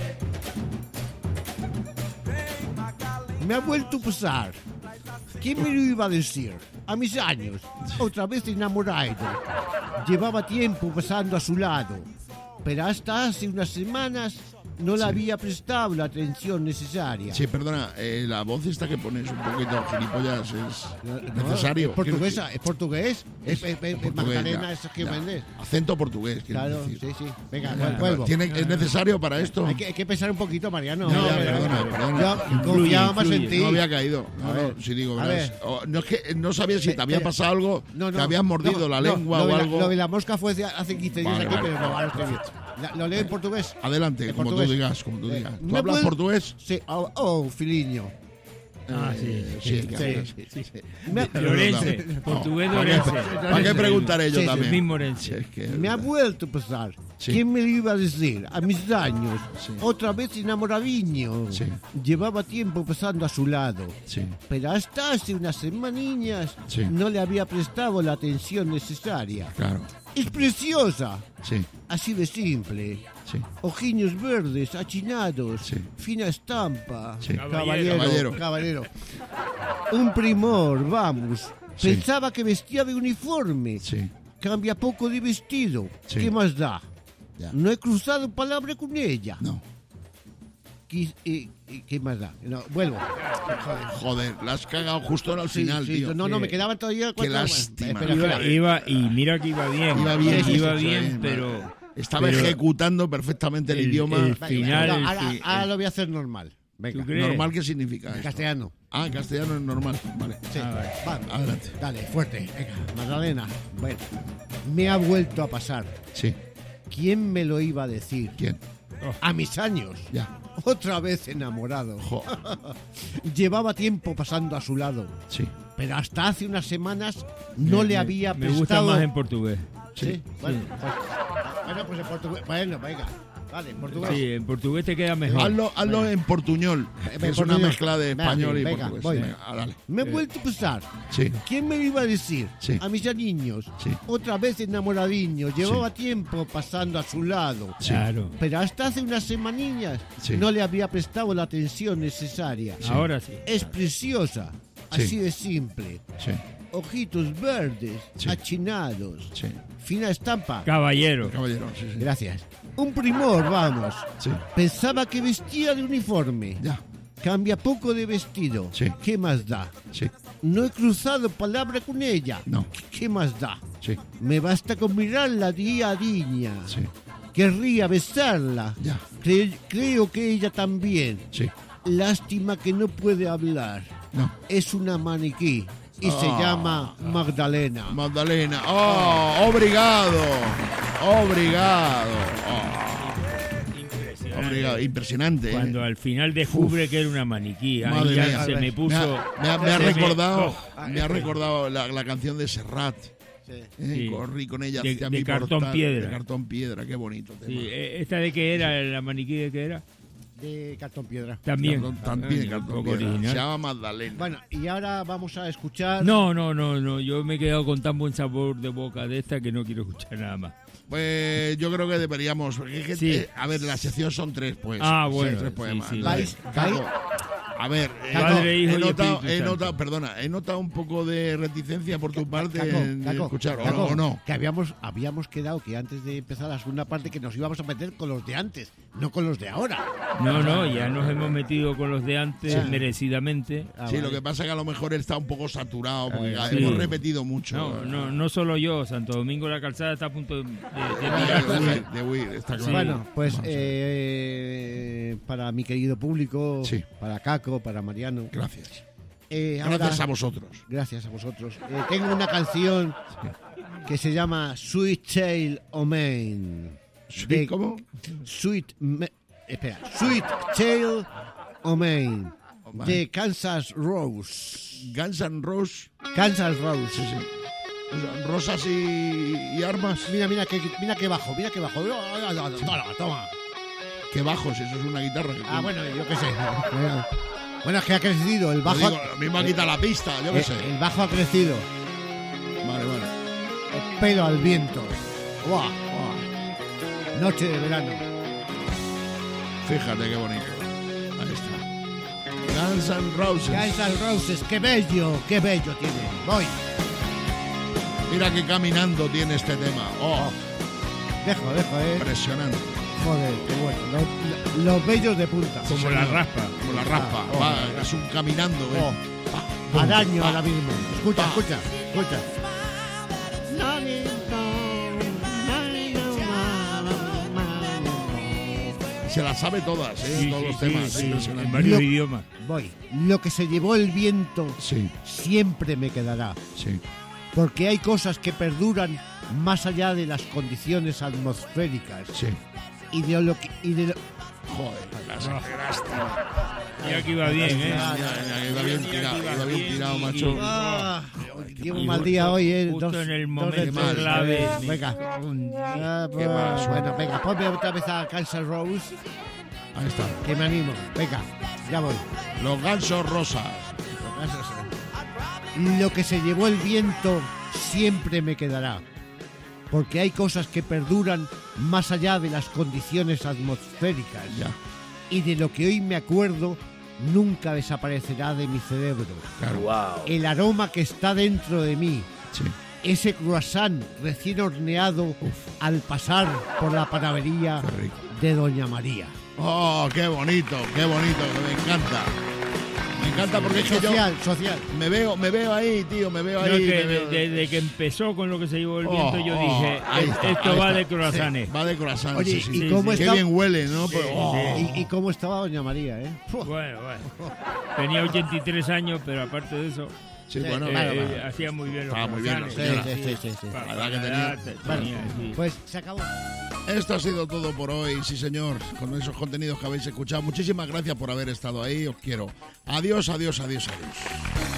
Me ha vuelto a pasar. ¿Quién me lo iba a decir? A mis años, otra vez enamorado. Llevaba tiempo pasando a su lado, pero hasta hace unas semanas no le había prestado la atención necesaria. Sí, perdona, eh, la voz esta que pones un poquito gilipollas es No, necesario. Es portuguesa, es portugués. Es, es, es- es Portugués, Magdalena, ya, es que ya. Méndez. Acento portugués, quiero Claro, decir. sí, sí. Venga, Bueno, vuelvo. ¿tiene, ¿Es necesario para esto? Hay que, hay que pensar un poquito, Mariano. No, A ya, ver, perdona, a ver. perdona. Yo Influye, confiaba más en influye. ti. No había caído. No, A no, ver, si digo, a verás. ver. O- no es que no sabía si Pe- te había pero- pasado algo, No, no, que habías mordido no, la no, lengua lo de o la- algo. Lo de la mosca fue hace- hace quince días Vale, aquí, vale. pero no, ahora estoy bien. La- ¿Lo leo en portugués? Adelante, En como tú portugués. digas, como tú Eh, digas. ¿Tú me hablas vuel- portugués? Sí. Oh, oh, filhinho. Ah, Eh, sí, sí, sí, sí, sí, sí, sí. Me- Di- Lorense, no, portugués ¿para qué- Lorense. ¿Para qué preguntaré yo Sí, sí, también? mismo Sí, Lorense. es que- Me ha vuelto a pasar. Sí. ¿Quién me lo iba a decir? A mis años. Sí. Otra vez enamoradiño. Sí. Llevaba tiempo pasando a su lado. Sí, Pero hasta hace unas semanillas Sí. no le había prestado la atención necesaria. claro. Es preciosa. Sí, Así de simple. sí. Ojiños verdes, achinados, Sí. fina estampa. Sí. Caballero, Caballero. caballero. Un primor, vamos. Sí. Pensaba que vestía de uniforme. Sí. Cambia poco de vestido. Sí. ¿Qué más da? Ya. No he cruzado palabra con ella. No. ¿Qué, eh, eh, ¿qué más da? No, vuelvo. Joder, la has cagado justo al Sí, final, sí, tío. no, no, me quedaban todavía cuatro más. lástima. Espera, Iba, espera. iba- y mira que iba bien. Iba bien, sí, iba sí, bien, sí, pero Estaba pero ejecutando perfectamente el, el- idioma. el Venga, final, no, el ahora, fi- ahora el- lo voy a hacer normal. Venga. ¿Tú crees? ¿Normal qué significa En esto? castellano. Ah, en castellano es normal. Vale. Sí. Ah, vale. Vamos. Adelante. Dale, fuerte. Venga, Magdalena. Bueno, me ha vuelto a pasar. Sí. ¿Quién me lo iba a decir? ¿Quién? A mis años. Ya. Otra vez enamorado. Jo. Llevaba tiempo pasando a su lado, Sí. pero hasta hace unas semanas no me- le me- había Me prestado... gusta más en portugués. Sí, bueno, pues, bueno, pues en portugués. Bueno, venga. Vale, en portugués. Sí, en portugués te queda mejor. Hazlo, hazlo en portuñol, que En es una portuñol. mezcla de Venga, español y venga, portugués. voy. Venga, ah, dale. Me he vuelto a pasar. Sí. ¿Quién me lo iba a decir? Sí. A mis niños. Sí. Otra vez enamoradiño. Llevaba tiempo pasando a su lado. Sí. Claro. Pero hasta hace unas semanillas Sí. no le había prestado la atención necesaria. Ahora sí. Es preciosa. Sí. Así de simple. Sí. Ojitos verdes, Sí. achinados. Sí. Fina estampa. Caballero. Caballero, sí, sí. Gracias. Un primor, vamos. Sí. Pensaba que vestía de uniforme. Ya. Cambia poco de vestido. Sí. ¿Qué más da? Sí. No he cruzado palabra con ella. No. ¿Qué más da? Sí. Me basta con mirarla día a día. Sí. Querría besarla. Ya. Cre- creo que ella también. Sí. Lástima que no puede hablar. No. Es una maniquí y se Ah. llama Magdalena. Magdalena. ¡Oh! ¡Obrigado! ¡Obrigado! Oh, obrigado. Impresionante. ¿eh? Cuando al final descubre que era una maniquí. Ahí Madre ya mía. se me puso. Me ha, me ha- me ha se me- recordado, Oh, me ha recordado la, la canción de Serrat. ¿eh? Sí. Corrí con ella De- hacia de mi cartón portal, piedra. De cartón piedra, qué bonito tema. sí, eh, ¿esta de qué era? ¿La maniquí de qué era? De cartón piedra. También. Cartón- también Ah, cartón un poco piedra. original. Se llama Magdalena. Bueno, y ahora vamos a escuchar. No, no, no, no. Yo me he quedado con tan buen sabor de boca de esta que no quiero escuchar nada más. Pues yo creo que deberíamos. porque es que, Sí. eh, a ver, la sección son tres, pues. Ah, Sí, bueno, tres sí, poemas. sí. Dale, Vais- Caco. vais- A ver, eh, Padre, Hijo he, y notado, Espíritu he Santo. notado, perdona, he notado un poco de reticencia por tu parte Caco, en Caco, escuchar, ¿o Caco, no, o no? Que habíamos, habíamos quedado que antes de empezar la segunda parte que nos íbamos a meter con los de antes, no con los de ahora. No, no, ya nos hemos metido con los de antes Sí. merecidamente. Ah, Sí, vale. lo que pasa es que a lo mejor él está un poco saturado, porque Ah, sí. hemos repetido mucho. No, no, no solo yo, Santo Domingo de la Calzada está a punto de, de- de De tirar. huir, de huir, está claro. Bueno, pues Vamos a ver. eh, para mi querido público, Sí. para Caco, para Mariano. Gracias. eh, ahora- Gracias a vosotros. Gracias a vosotros. Eh, tengo una canción que se llama Sweet Tale O' Maine. Sí, ¿Cómo? Sweet... Me- espera. Sweet Tale O' Maine. De Kansas Rose. Guns N' Roses. Kansas Rose. Sí, sí. Rosas y, y armas. Mira, mira que, mira que bajo, mira que bajo. Toma, toma. Qué bajos, eso es una guitarra. que Ah, tiene. bueno, yo qué sé. Bueno, es que ha crecido. El Lo bajo, digo, lo mismo quita la pista, yo qué eh, sé. el bajo ha crecido. Vale, vale. El pelo al viento. Buah, buah. Noche de verano. Fíjate qué bonito. Ahí está. Guns N' Roses. Kansas Roses, qué bello, qué bello tiene. Voy. Mira que caminando tiene este tema. Oh, Dejo, dejo, eh. impresionante. Joder, qué bueno. Los, los bellos de punta. Como la raspa. Como la raspa. Oh. Va, es un caminando. ¿eh? Oh. Araño ahora mismo. Escucha, escucha, escucha. Se las sabe todas, ¿eh? Sí, Todos sí, los sí, temas. sí, impresionante. en varios Lo- idiomas. Voy. Lo que se llevó el viento Sí, siempre me quedará. sí. Porque hay cosas que perduran más allá de las condiciones atmosféricas Sí. y de lo que, y de lo, Joder, la lástima. Mira que iba bien, ¿eh? Ya, ya, ya, iba bien tirado, iba bien tirado, macho. Ah, llevo un mal día hoy, ¿eh? Justo Dos- en el dos momento de tres. clave. Venga. Ah, pues, bueno, venga, ponme otra vez a Kansas Rose, Ahí está. que me animo. Venga, ya voy. Los gansos rosas. Lo que se llevó el viento siempre me quedará, porque hay cosas que perduran más allá de las condiciones atmosféricas. Ya. Y de lo que hoy me acuerdo nunca desaparecerá de mi cerebro. Claro. El aroma que está dentro de mí, Sí. ese croissant recién horneado al pasar por la panadería Qué rico. de Doña María. Oh, qué bonito, qué bonito, que me encanta. Me encanta porque es que yo Social, social. me veo, me veo ahí, tío, me veo Yo ahí. que me veo- de- desde que empezó con lo que se llevó el viento, Oh, yo oh, dije, ahí está, esto ahí va está. de croissants. Sí, va de croissant, Oye, sí, sí. ¿y sí, cómo Qué está? bien huele, ¿no? Pero, oh, ¿Y, y cómo estaba Doña María, eh? Fu. Bueno, bueno. Tenía ochenta y tres años, pero aparte de eso, sí, Sí, bueno, eh, claro, eh, claro. hacía muy bien los Estaba muy bien la croissants. señora. Sí, sí, sí, sí. Para- La verdad que para tenía- la edad, te- Bueno, tenía, sí. pues se acabó. Esto ha sido todo por hoy, sí señor, con esos contenidos que habéis escuchado. Muchísimas gracias por haber estado ahí, os quiero. Adiós, adiós, adiós, adiós.